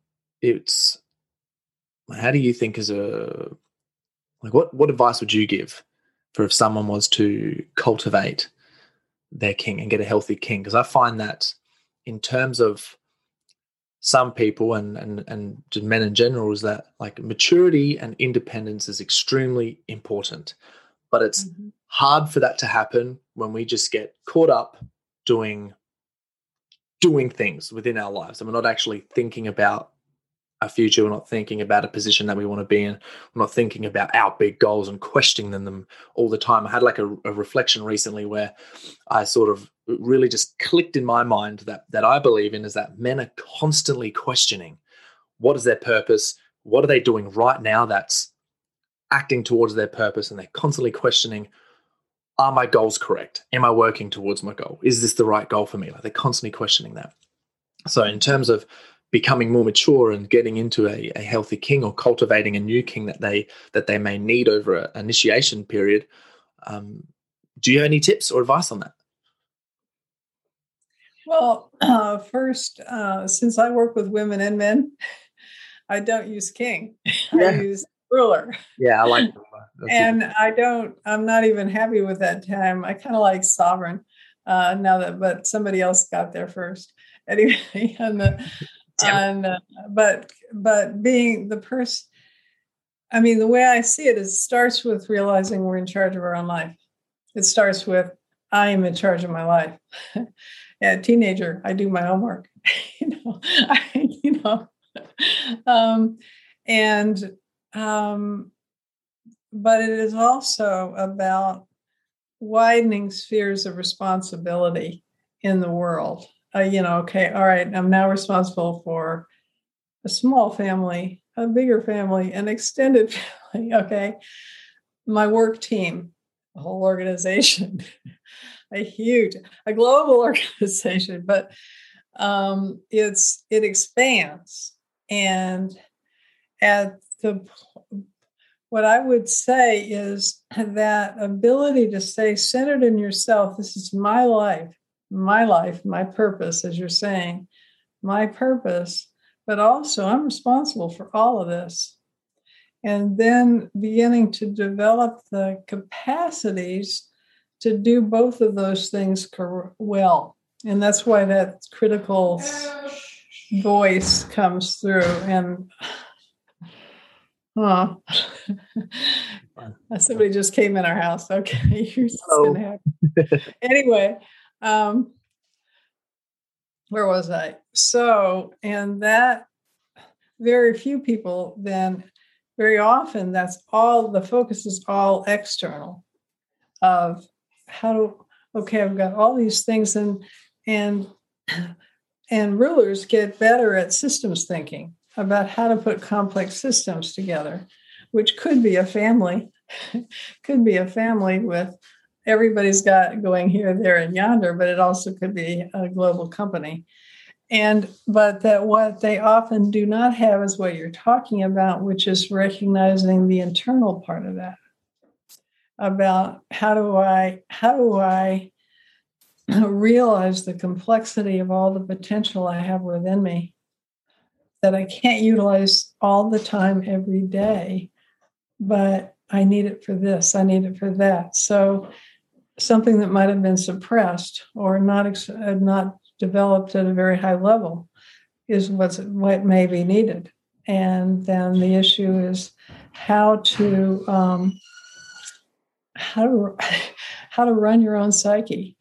what advice would you give for if someone was to cultivate their king and get a healthy king? Because I find that in terms of some people and just men in general, is that maturity and independence is extremely important, but it's hard for that to happen when we just get caught up doing things within our lives and we're not actually thinking about our future. We're not thinking about a position that we want to be in. We're not thinking about our big goals and questioning them all the time. I had a reflection recently where I sort of really just clicked in my mind that I believe in is that men are constantly questioning what is their purpose, what are they doing right now that's acting towards their purpose, and they're constantly questioning, are my goals correct? Am I working towards my goal? Is this the right goal for me? They're constantly questioning that. So in terms of becoming more mature and getting into a healthy king or cultivating a new king that they may need over an initiation period, do you have any tips or advice on that? Well, first, since I work with women and men, I don't use king. I use ruler. Yeah, I like that. And I'm not even happy with that term. I kind of like sovereign but somebody else got there first. Anyway, but being the person, the way I see it is it starts with realizing we're in charge of our own life. It starts with, I am in charge of my life. Yeah, teenager, I do my homework, but it is also about widening spheres of responsibility in the world. Okay, all right, I'm now responsible for a small family, a bigger family, an extended family, okay? My work team, a whole organization, a global organization, but it expands. And what I would say is that ability to stay centered in yourself. This is my life, my purpose, as you're saying, my purpose, but also I'm responsible for all of this. And then beginning to develop the capacities to do both of those things well. And that's why that critical voice comes through. And somebody just came in our house. Okay, you're just gonna have. Anyway, where was I? So, and that very few people then, very often, that's all the focus is all external of how to, okay, I've got all these things and rulers get better at systems thinking about how to put complex systems together, which could be a family, with everybody's got going here, there, and yonder, but it also could be a global company. But that what they often do not have is what you're talking about, which is recognizing the internal part of that. About how do I realize the complexity of all the potential I have within me that I can't utilize all the time every day, but I need it for this, I need it for that. So something that might have been suppressed or not developed at a very high level is what may be needed. And then the issue is how to run your own psyche.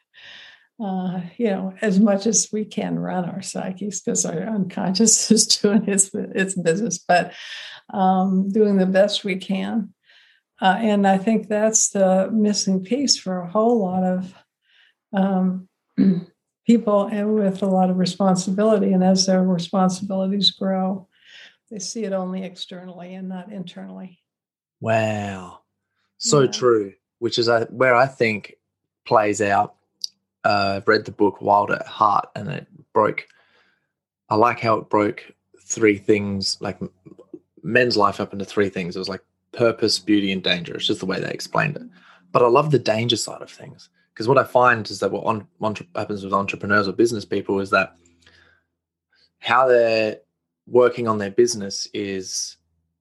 As much as we can run our psyches, because our unconscious is doing its business, but doing the best we can. And I think that's the missing piece for a whole lot of people and with a lot of responsibility. And as their responsibilities grow, they see it only externally and not internally. Wow. So true, which is where I think plays out. I've read the book Wild at Heart, and I like how it broke three things, like men's life up into three things. It was like purpose, beauty, and danger. It's just the way they explained it. But I love the danger side of things, because what I find is that what happens with entrepreneurs or business people is that how they're working on their business is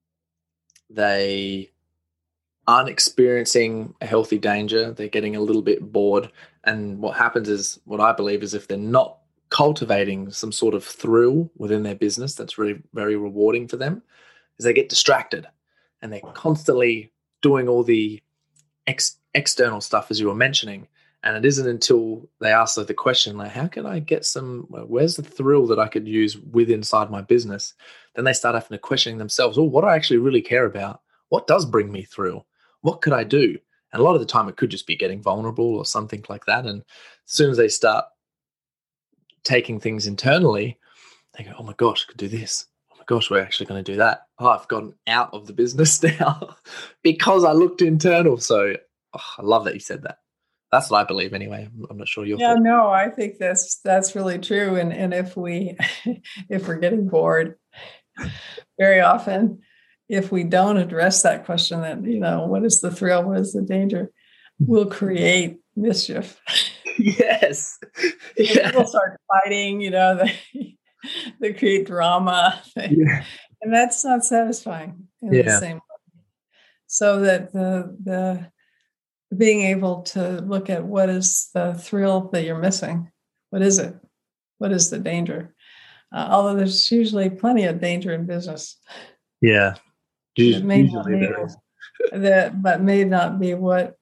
they aren't experiencing a healthy danger. They're getting a little bit bored. And what happens is, what I believe is, if they're not cultivating some sort of thrill within their business that's really very rewarding for them, is they get distracted and they're constantly doing all the external stuff, as you were mentioning. And it isn't until they ask the question, like, how can I get where's the thrill that I could use inside my business? Then they start having to questioning themselves, what do I actually really care about? What does bring me thrill? What could I do? And a lot of the time it could just be getting vulnerable or something like that. And as soon as they start taking things internally, they go, oh my gosh, I could do this. Oh my gosh, we're actually going to do that. Oh, I've gotten out of the business now because I looked internal. So I love that you said that. That's what I believe anyway. I'm not sure your thoughts. No, I think that's really true. And if we're getting bored, very often, if we don't address that question, that, what is the thrill? What is the danger? We'll create mischief. Yes. Yeah. People start fighting, they create drama. And that's not satisfying in the same way. So that the being able to look at what is the thrill that you're missing. What is it? What is the danger? Although there's usually plenty of danger in business. Yeah. Usually there is. But may not be what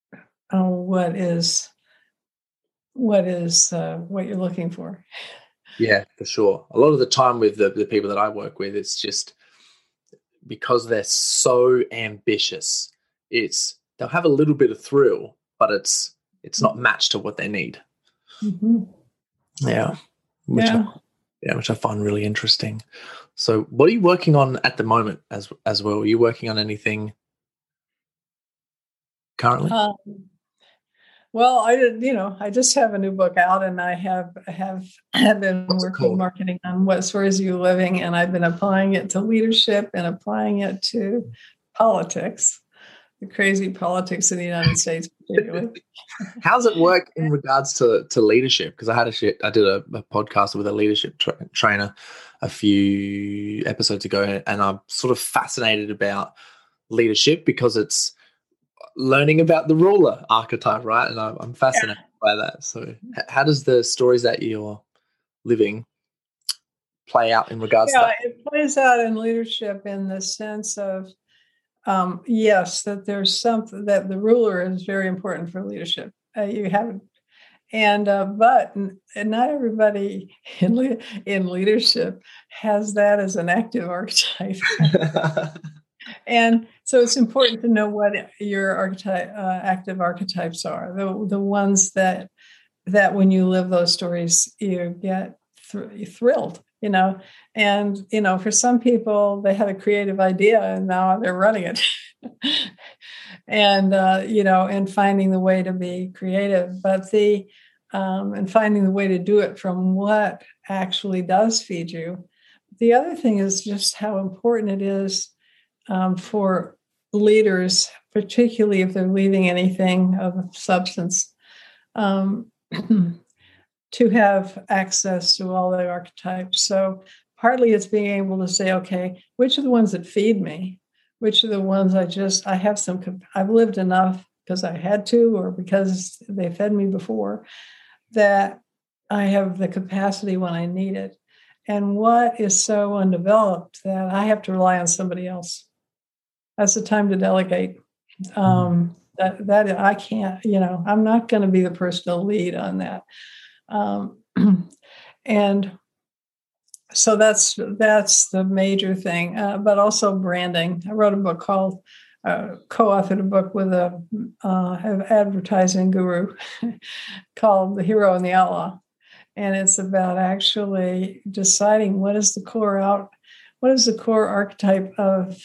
is what you're looking for. Yeah, for sure. A lot of the time with the people that I work with, it's just because they're so ambitious. They'll have a little bit of thrill, but it's not matched to what they need. Mm-hmm. Yeah. Which I find really interesting. So what are you working on at the moment as well? Are you working on anything currently? Well, I just have a new book out, and I have been working marketing on What Stories Are You Living, and I've been applying it to leadership and applying it to politics, the crazy politics in the United States, particularly. How does it work in regards to leadership? Because I did a podcast with a leadership trainer a few episodes ago, and I'm sort of fascinated about leadership because it's learning about the ruler archetype, right? And I'm fascinated by that. So how does the stories that you're living play out in regards to that? It plays out in leadership in the sense of, yes, that there's something that the ruler is very important for leadership. You have And not everybody in leadership has that as an active archetype. And so it's important to know what your active archetypes are, the ones that when you live those stories, you get thrilled, and, for some people, they had a creative idea and now they're running it. And, and finding the way to be creative, but and finding the way to do it from what actually does feed you. The other thing is just how important it is for leaders, particularly if they're leaving anything of substance, to have access to all the archetypes. So partly it's being able to say, okay, which are the ones that feed me? Which are the ones I've lived enough because I had to, or because they fed me before, that I have the capacity when I need it. And what is so undeveloped that I have to rely on somebody else. That's the time to delegate. That I can't, I'm not going to be the person to lead on that. And so that's the major thing, but also branding. I wrote a book called, co-authored a book with an advertising guru called The Hero and the Outlaw. And it's about actually deciding what is the core archetype of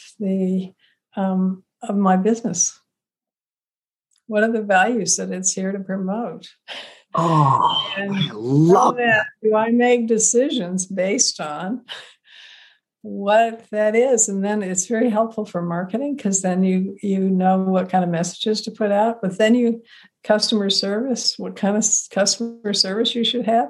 my business. What are the values that it's here to promote? Oh, and I love that. Do I make decisions based on what that is? And then it's very helpful for marketing, because then you know what kind of messages to put out, but then customer service, what kind of customer service you should have.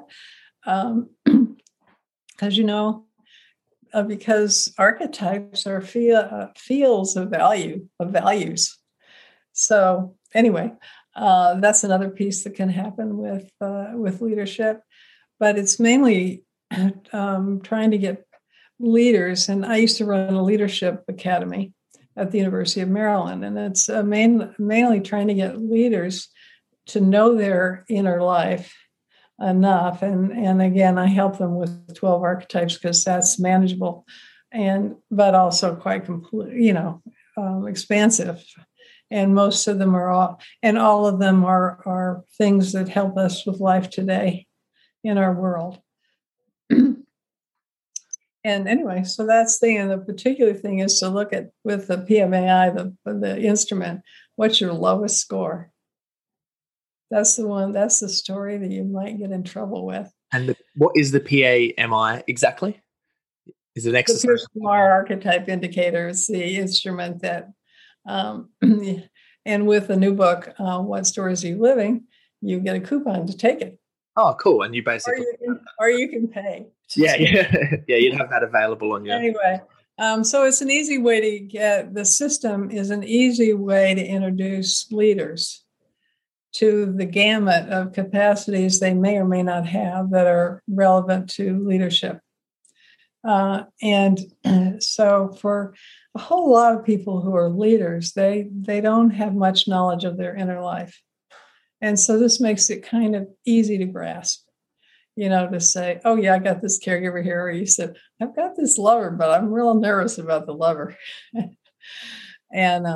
Because, because archetypes are fields of values. So anyway, that's another piece that can happen with leadership, but it's mainly trying to get leaders. And I used to run a leadership academy at the University of Maryland, and it's mainly trying to get leaders to know their inner life enough. And again, I help them with 12 archetypes because that's manageable, but also quite complete, expansive. And most of them all of them are things that help us with life today in our world. And anyway, so that's the thing. And the particular thing is to look at, with the PMAI, the instrument, what's your lowest score? That's the one. That's the story that you might get in trouble with. And what is the PAMI exactly? Is it an exercise? The Pierce-Lamar archetype indicator is the instrument that, and with the new book, What Stories Are You Living? You get a coupon to take it. Oh, cool. And you basically... Or you can pay. Yeah. Yeah, you'd have that available on you. Anyway, so it's an easy way to get... The system is an easy way to introduce leaders to the gamut of capacities they may or may not have that are relevant to leadership. And so for a whole lot of people who are leaders, they don't have much knowledge of their inner life. And so this makes it kind of easy to grasp, to say, oh yeah, I got this caregiver here. Or you said, I've got this lover, but I'm real nervous about the lover. And,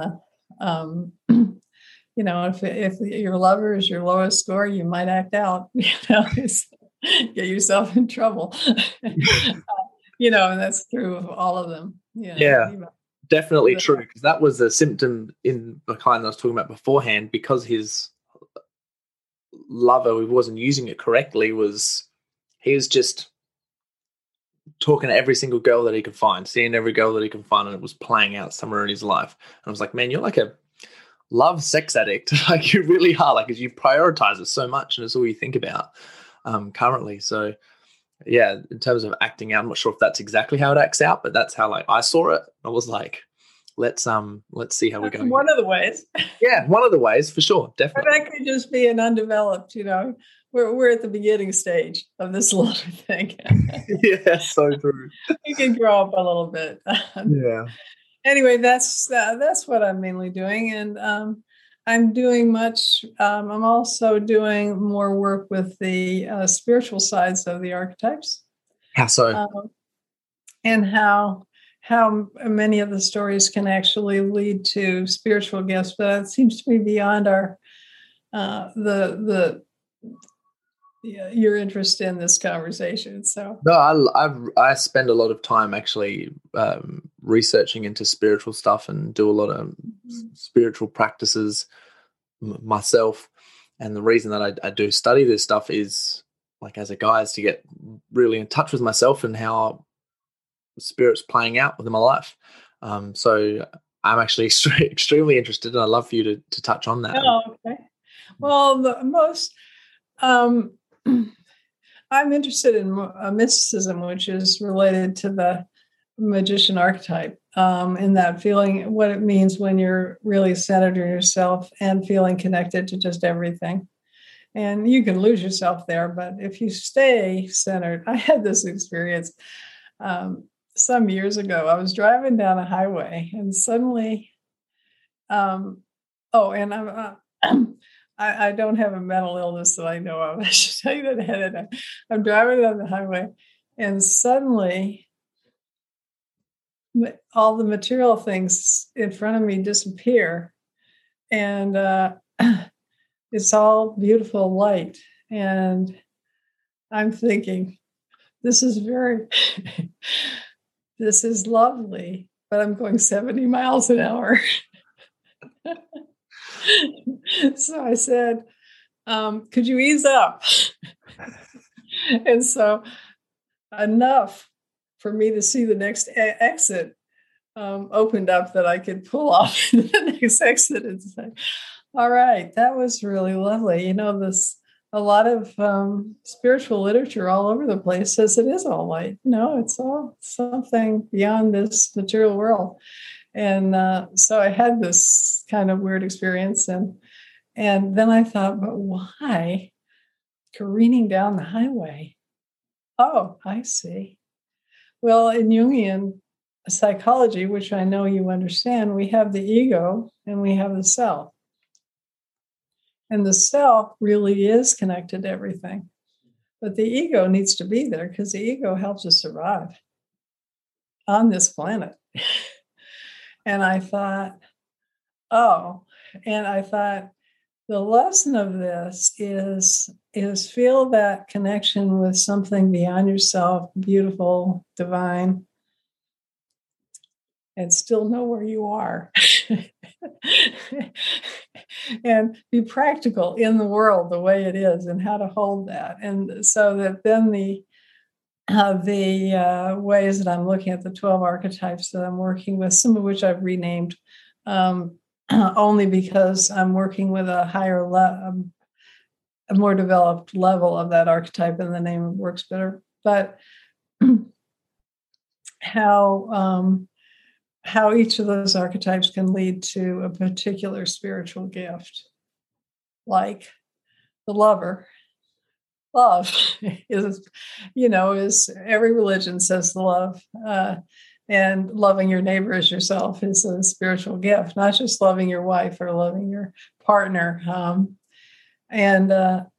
if your lover is your lowest score, you might act out, get yourself in trouble. And that's true of all of them. Yeah, definitely true. Because that was a symptom in the client I was talking about beforehand, because his lover wasn't using it correctly. He was just talking to every single girl that he could find, seeing every girl that he could find, and it was playing out somewhere in his life. And I was like, man, you're like a love sex addict. Like, you really are, like, because you prioritize it so much and it's all you think about currently. So yeah, in terms of acting out, I'm not sure if that's exactly how it acts out, but that's how I saw it. I was like, let's see how we go. One of the ways. Yeah, one of the ways, for sure, definitely. Or that could just be an undeveloped, we're at the beginning stage of this little thing. Yeah, so true. You can grow up a little bit. Yeah. Anyway, that's what I'm mainly doing, and I'm doing much. I'm also doing more work with the spiritual sides of the archetypes, How so? and how many of the stories can actually lead to spiritual gifts. But it seems to be beyond our the your interest in this conversation. So No, I spend a lot of time actually researching into spiritual stuff and do a lot of spiritual practices myself. And the reason that I do study this stuff is, like, as a guy, is to get really in touch with myself and how spirit's playing out within my life. So I'm actually extremely interested, and I'd love for you to touch on that. oh, okay. Well, the most I'm interested in mysticism, which is related to the magician archetype, in that feeling what it means when you're really centered in yourself and feeling connected to just everything. And you can lose yourself there, but if you stay centered, I had this experience some years ago. I was driving down a highway, and suddenly, and I don't have a mental illness that I know of. I should tell you that ahead of time. I'm driving down the highway, and suddenly all the material things in front of me disappear, and it's all beautiful light. And I'm thinking, this is this is lovely, but I'm going 70 miles an hour. So I said, could you ease up? And so enough for me to see the next exit opened up that I could pull off the next exit and say, all right, that was really lovely. You know, a lot of spiritual literature all over the place says it is all light. You know, it's all something beyond this material world. And so I had this kind of weird experience. And then I thought, but why careening down the highway? Oh, I see. Well, in Jungian psychology, which I know you understand, we have the ego and we have the self. And the self really is connected to everything. But the ego needs to be there because the ego helps us survive on this planet. And I thought, the lesson of this is feel that connection with something beyond yourself, beautiful, divine, and still know where you are. And be practical in the world the way it is and how to hold that. And so that then the ways that I'm looking at the 12 archetypes that I'm working with, some of which I've renamed, only because I'm working with a higher a more developed level of that archetype, and the name works better. But how each of those archetypes can lead to a particular spiritual gift, like the lover. Love is every religion says the love. And loving your neighbor as yourself is a spiritual gift, not just loving your wife or loving your partner. And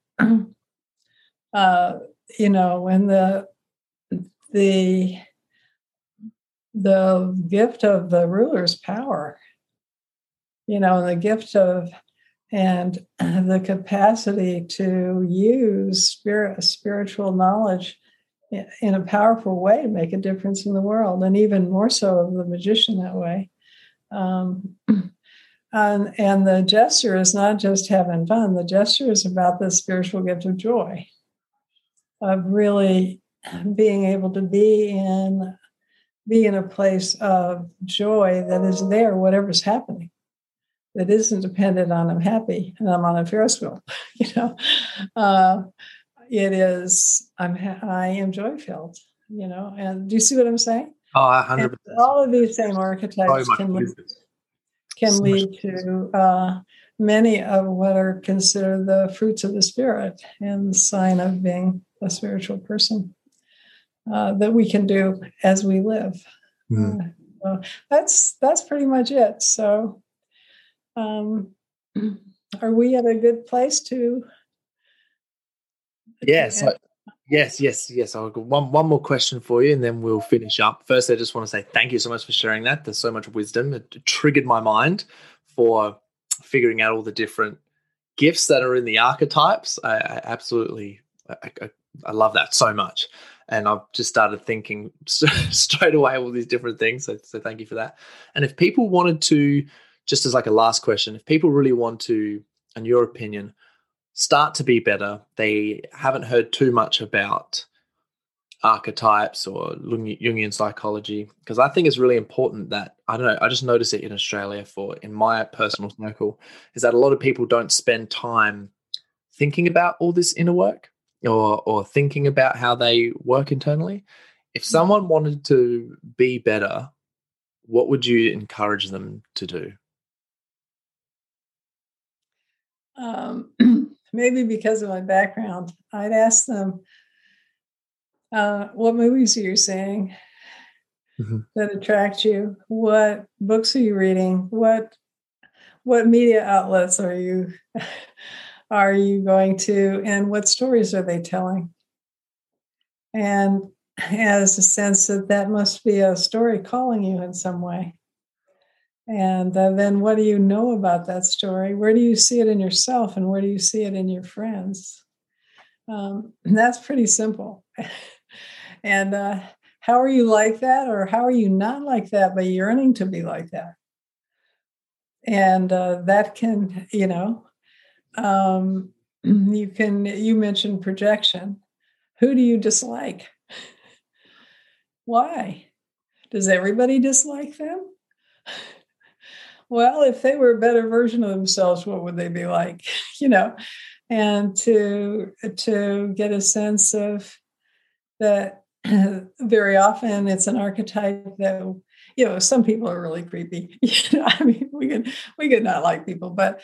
the gift of the ruler's power, the gift of and the capacity to use spiritual knowledge in a powerful way to make a difference in the world, and even more so of the magician that way. And the gesture is not just having fun. The gesture is about the spiritual gift of joy, of really being able to be in a place of joy that is there, whatever's happening. That isn't dependent on I'm happy and I'm on a Ferris wheel. It is I am joy filled. And do you see what I'm saying? Oh, 100%. And all of these same archetypes can lead to many of what are considered the fruits of the spirit and the sign of being a spiritual person that we can do as we live. So that's pretty much it. So. are we at a good place to? Yes. Yes. I've got one more question for you, and then we'll finish up. First, I just want to say thank you so much for sharing that. There's so much wisdom. It triggered my mind for figuring out all the different gifts that are in the archetypes. I absolutely, I love that so much. And I've just started thinking straight away all these different things. So thank you for that. And if people wanted to, just as like a last question, if people really want to, in your opinion, start to be better, they haven't heard too much about archetypes or Jungian psychology, because I think it's really important that, I don't know, I just notice it in Australia in my personal circle, is that a lot of people don't spend time thinking about all this inner work or thinking about how they work internally. If someone wanted to be better, what would you encourage them to do? Maybe because of my background, I'd ask them, what movies are you seeing that attract you? What books are you reading? What media outlets are you going to, and what stories are they telling? And has a sense that must be a story calling you in some way. And then what do you know about that story? Where do you see it in yourself, and where do you see it in your friends? And that's pretty simple. And how are you like that, or how are you not like that, but yearning to be like that? And that can, you mentioned projection. Who do you dislike? Why? Does everybody dislike them? Well, if they were a better version of themselves, what would they be like? And to get a sense of that. Very often it's an archetype that, some people are really creepy. I mean, we could not like people, but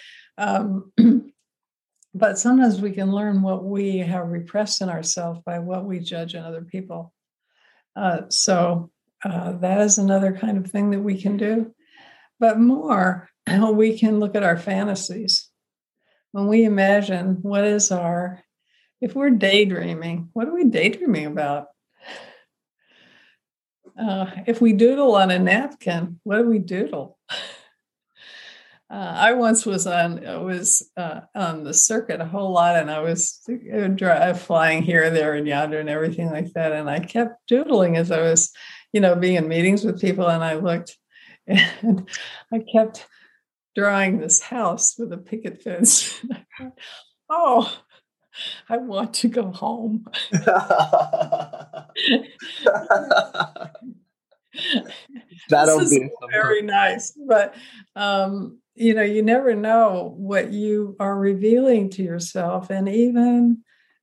but sometimes we can learn what we have repressed in ourselves by what we judge in other people. So that is another kind of thing that we can do. But more, we can look at our fantasies. When we imagine if we're daydreaming, what are we daydreaming about? If we doodle on a napkin, what do we doodle? I once was on the circuit a whole lot, and I was flying here, there, and yonder, and everything like that. And I kept doodling as I was, being in meetings with people. And I looked, and I kept drawing this house with a picket fence. Oh, I want to go home. That'll be very nice, but you never know what you are revealing to yourself, and even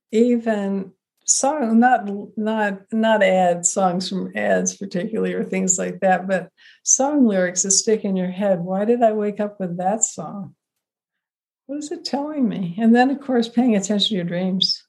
song, not songs from ads particularly, or things like that, but song lyrics that stick in your head. Why did I wake up with that song? What is it telling me? And then, of course, paying attention to your dreams.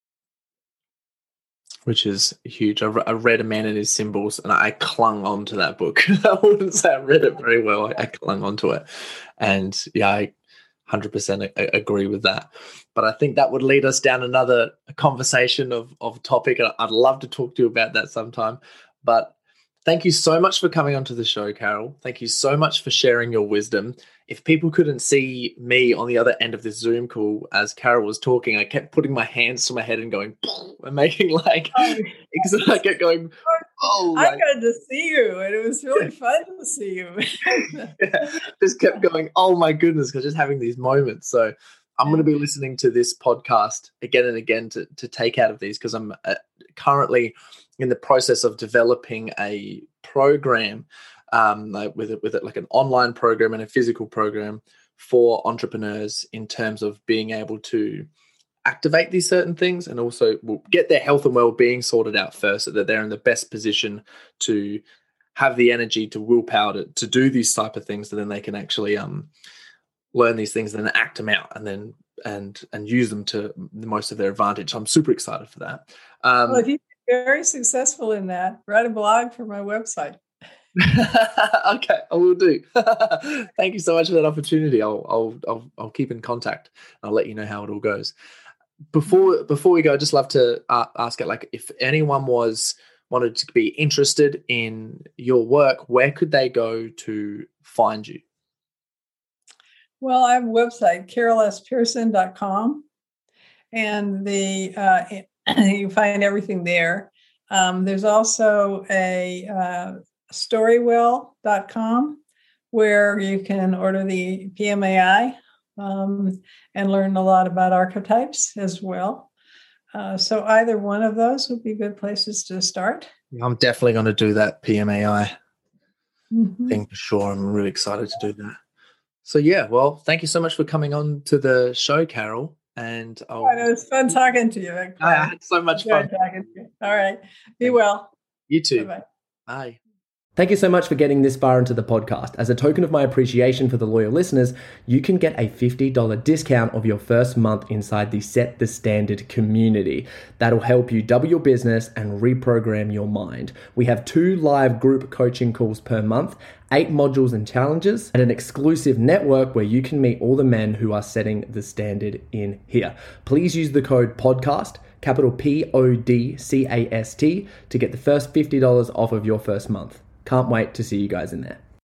Which is huge. I read A Man and His Symbols, and I clung on to that book. I wouldn't say I read it very well. I clung on to it. And yeah, I 100% agree with that. But I think that would lead us down another conversation of topic. I'd love to talk to you about that sometime. But thank you so much for coming onto the show, Carol. Thank you so much for sharing your wisdom. If people couldn't see me on the other end of this Zoom call as Carol was talking, I kept putting my hands to my head and going, and making like, because I kept going, oh. I got to see you, and it was really fun to see you. Just kept going, oh my goodness, because just having these moments. So I'm going to be listening to this podcast again and again to take out of these, because I'm currently in the process of developing a program with it, like an online program and a physical program for entrepreneurs, in terms of being able to activate these certain things, and also get their health and well-being sorted out first, so that they're in the best position to have the energy, to willpower to do these type of things, so then they can actually learn these things and then act them out, and then and use them to the most of their advantage. I'm super excited for that. Well, if you're very successful in that, write a blog for my website. Okay, I will do. Thank you so much for that opportunity. I'll keep in contact. I'll let you know how it all goes. Before we go, I'd just love to ask it, like, if anyone wanted to be interested in your work, where could they go to find you? Well, I have a website, carolspearson.com, and you find everything there. There's also a storywell.com where you can order the PMAI and learn a lot about archetypes as well. So either one of those would be good places to start. I'm definitely going to do that PMAI thing for sure. I'm really excited to do that. So yeah, well, thank you so much for coming on to the show, Carol. And it was fun talking to you. I had so much fun talking to you. All right. Be well. You too. Bye-bye. Bye. Thank you so much for getting this far into the podcast. As a token of my appreciation for the loyal listeners, you can get a $50 discount of your first month inside the Set the Standard community. That'll help you double your business and reprogram your mind. We have 2 live group coaching calls per month, 8 modules and challenges, and an exclusive network where you can meet all the men who are setting the standard in here. Please use the code PODCAST, capital PODCAST, to get the first $50 off of your first month. Can't wait to see you guys in there.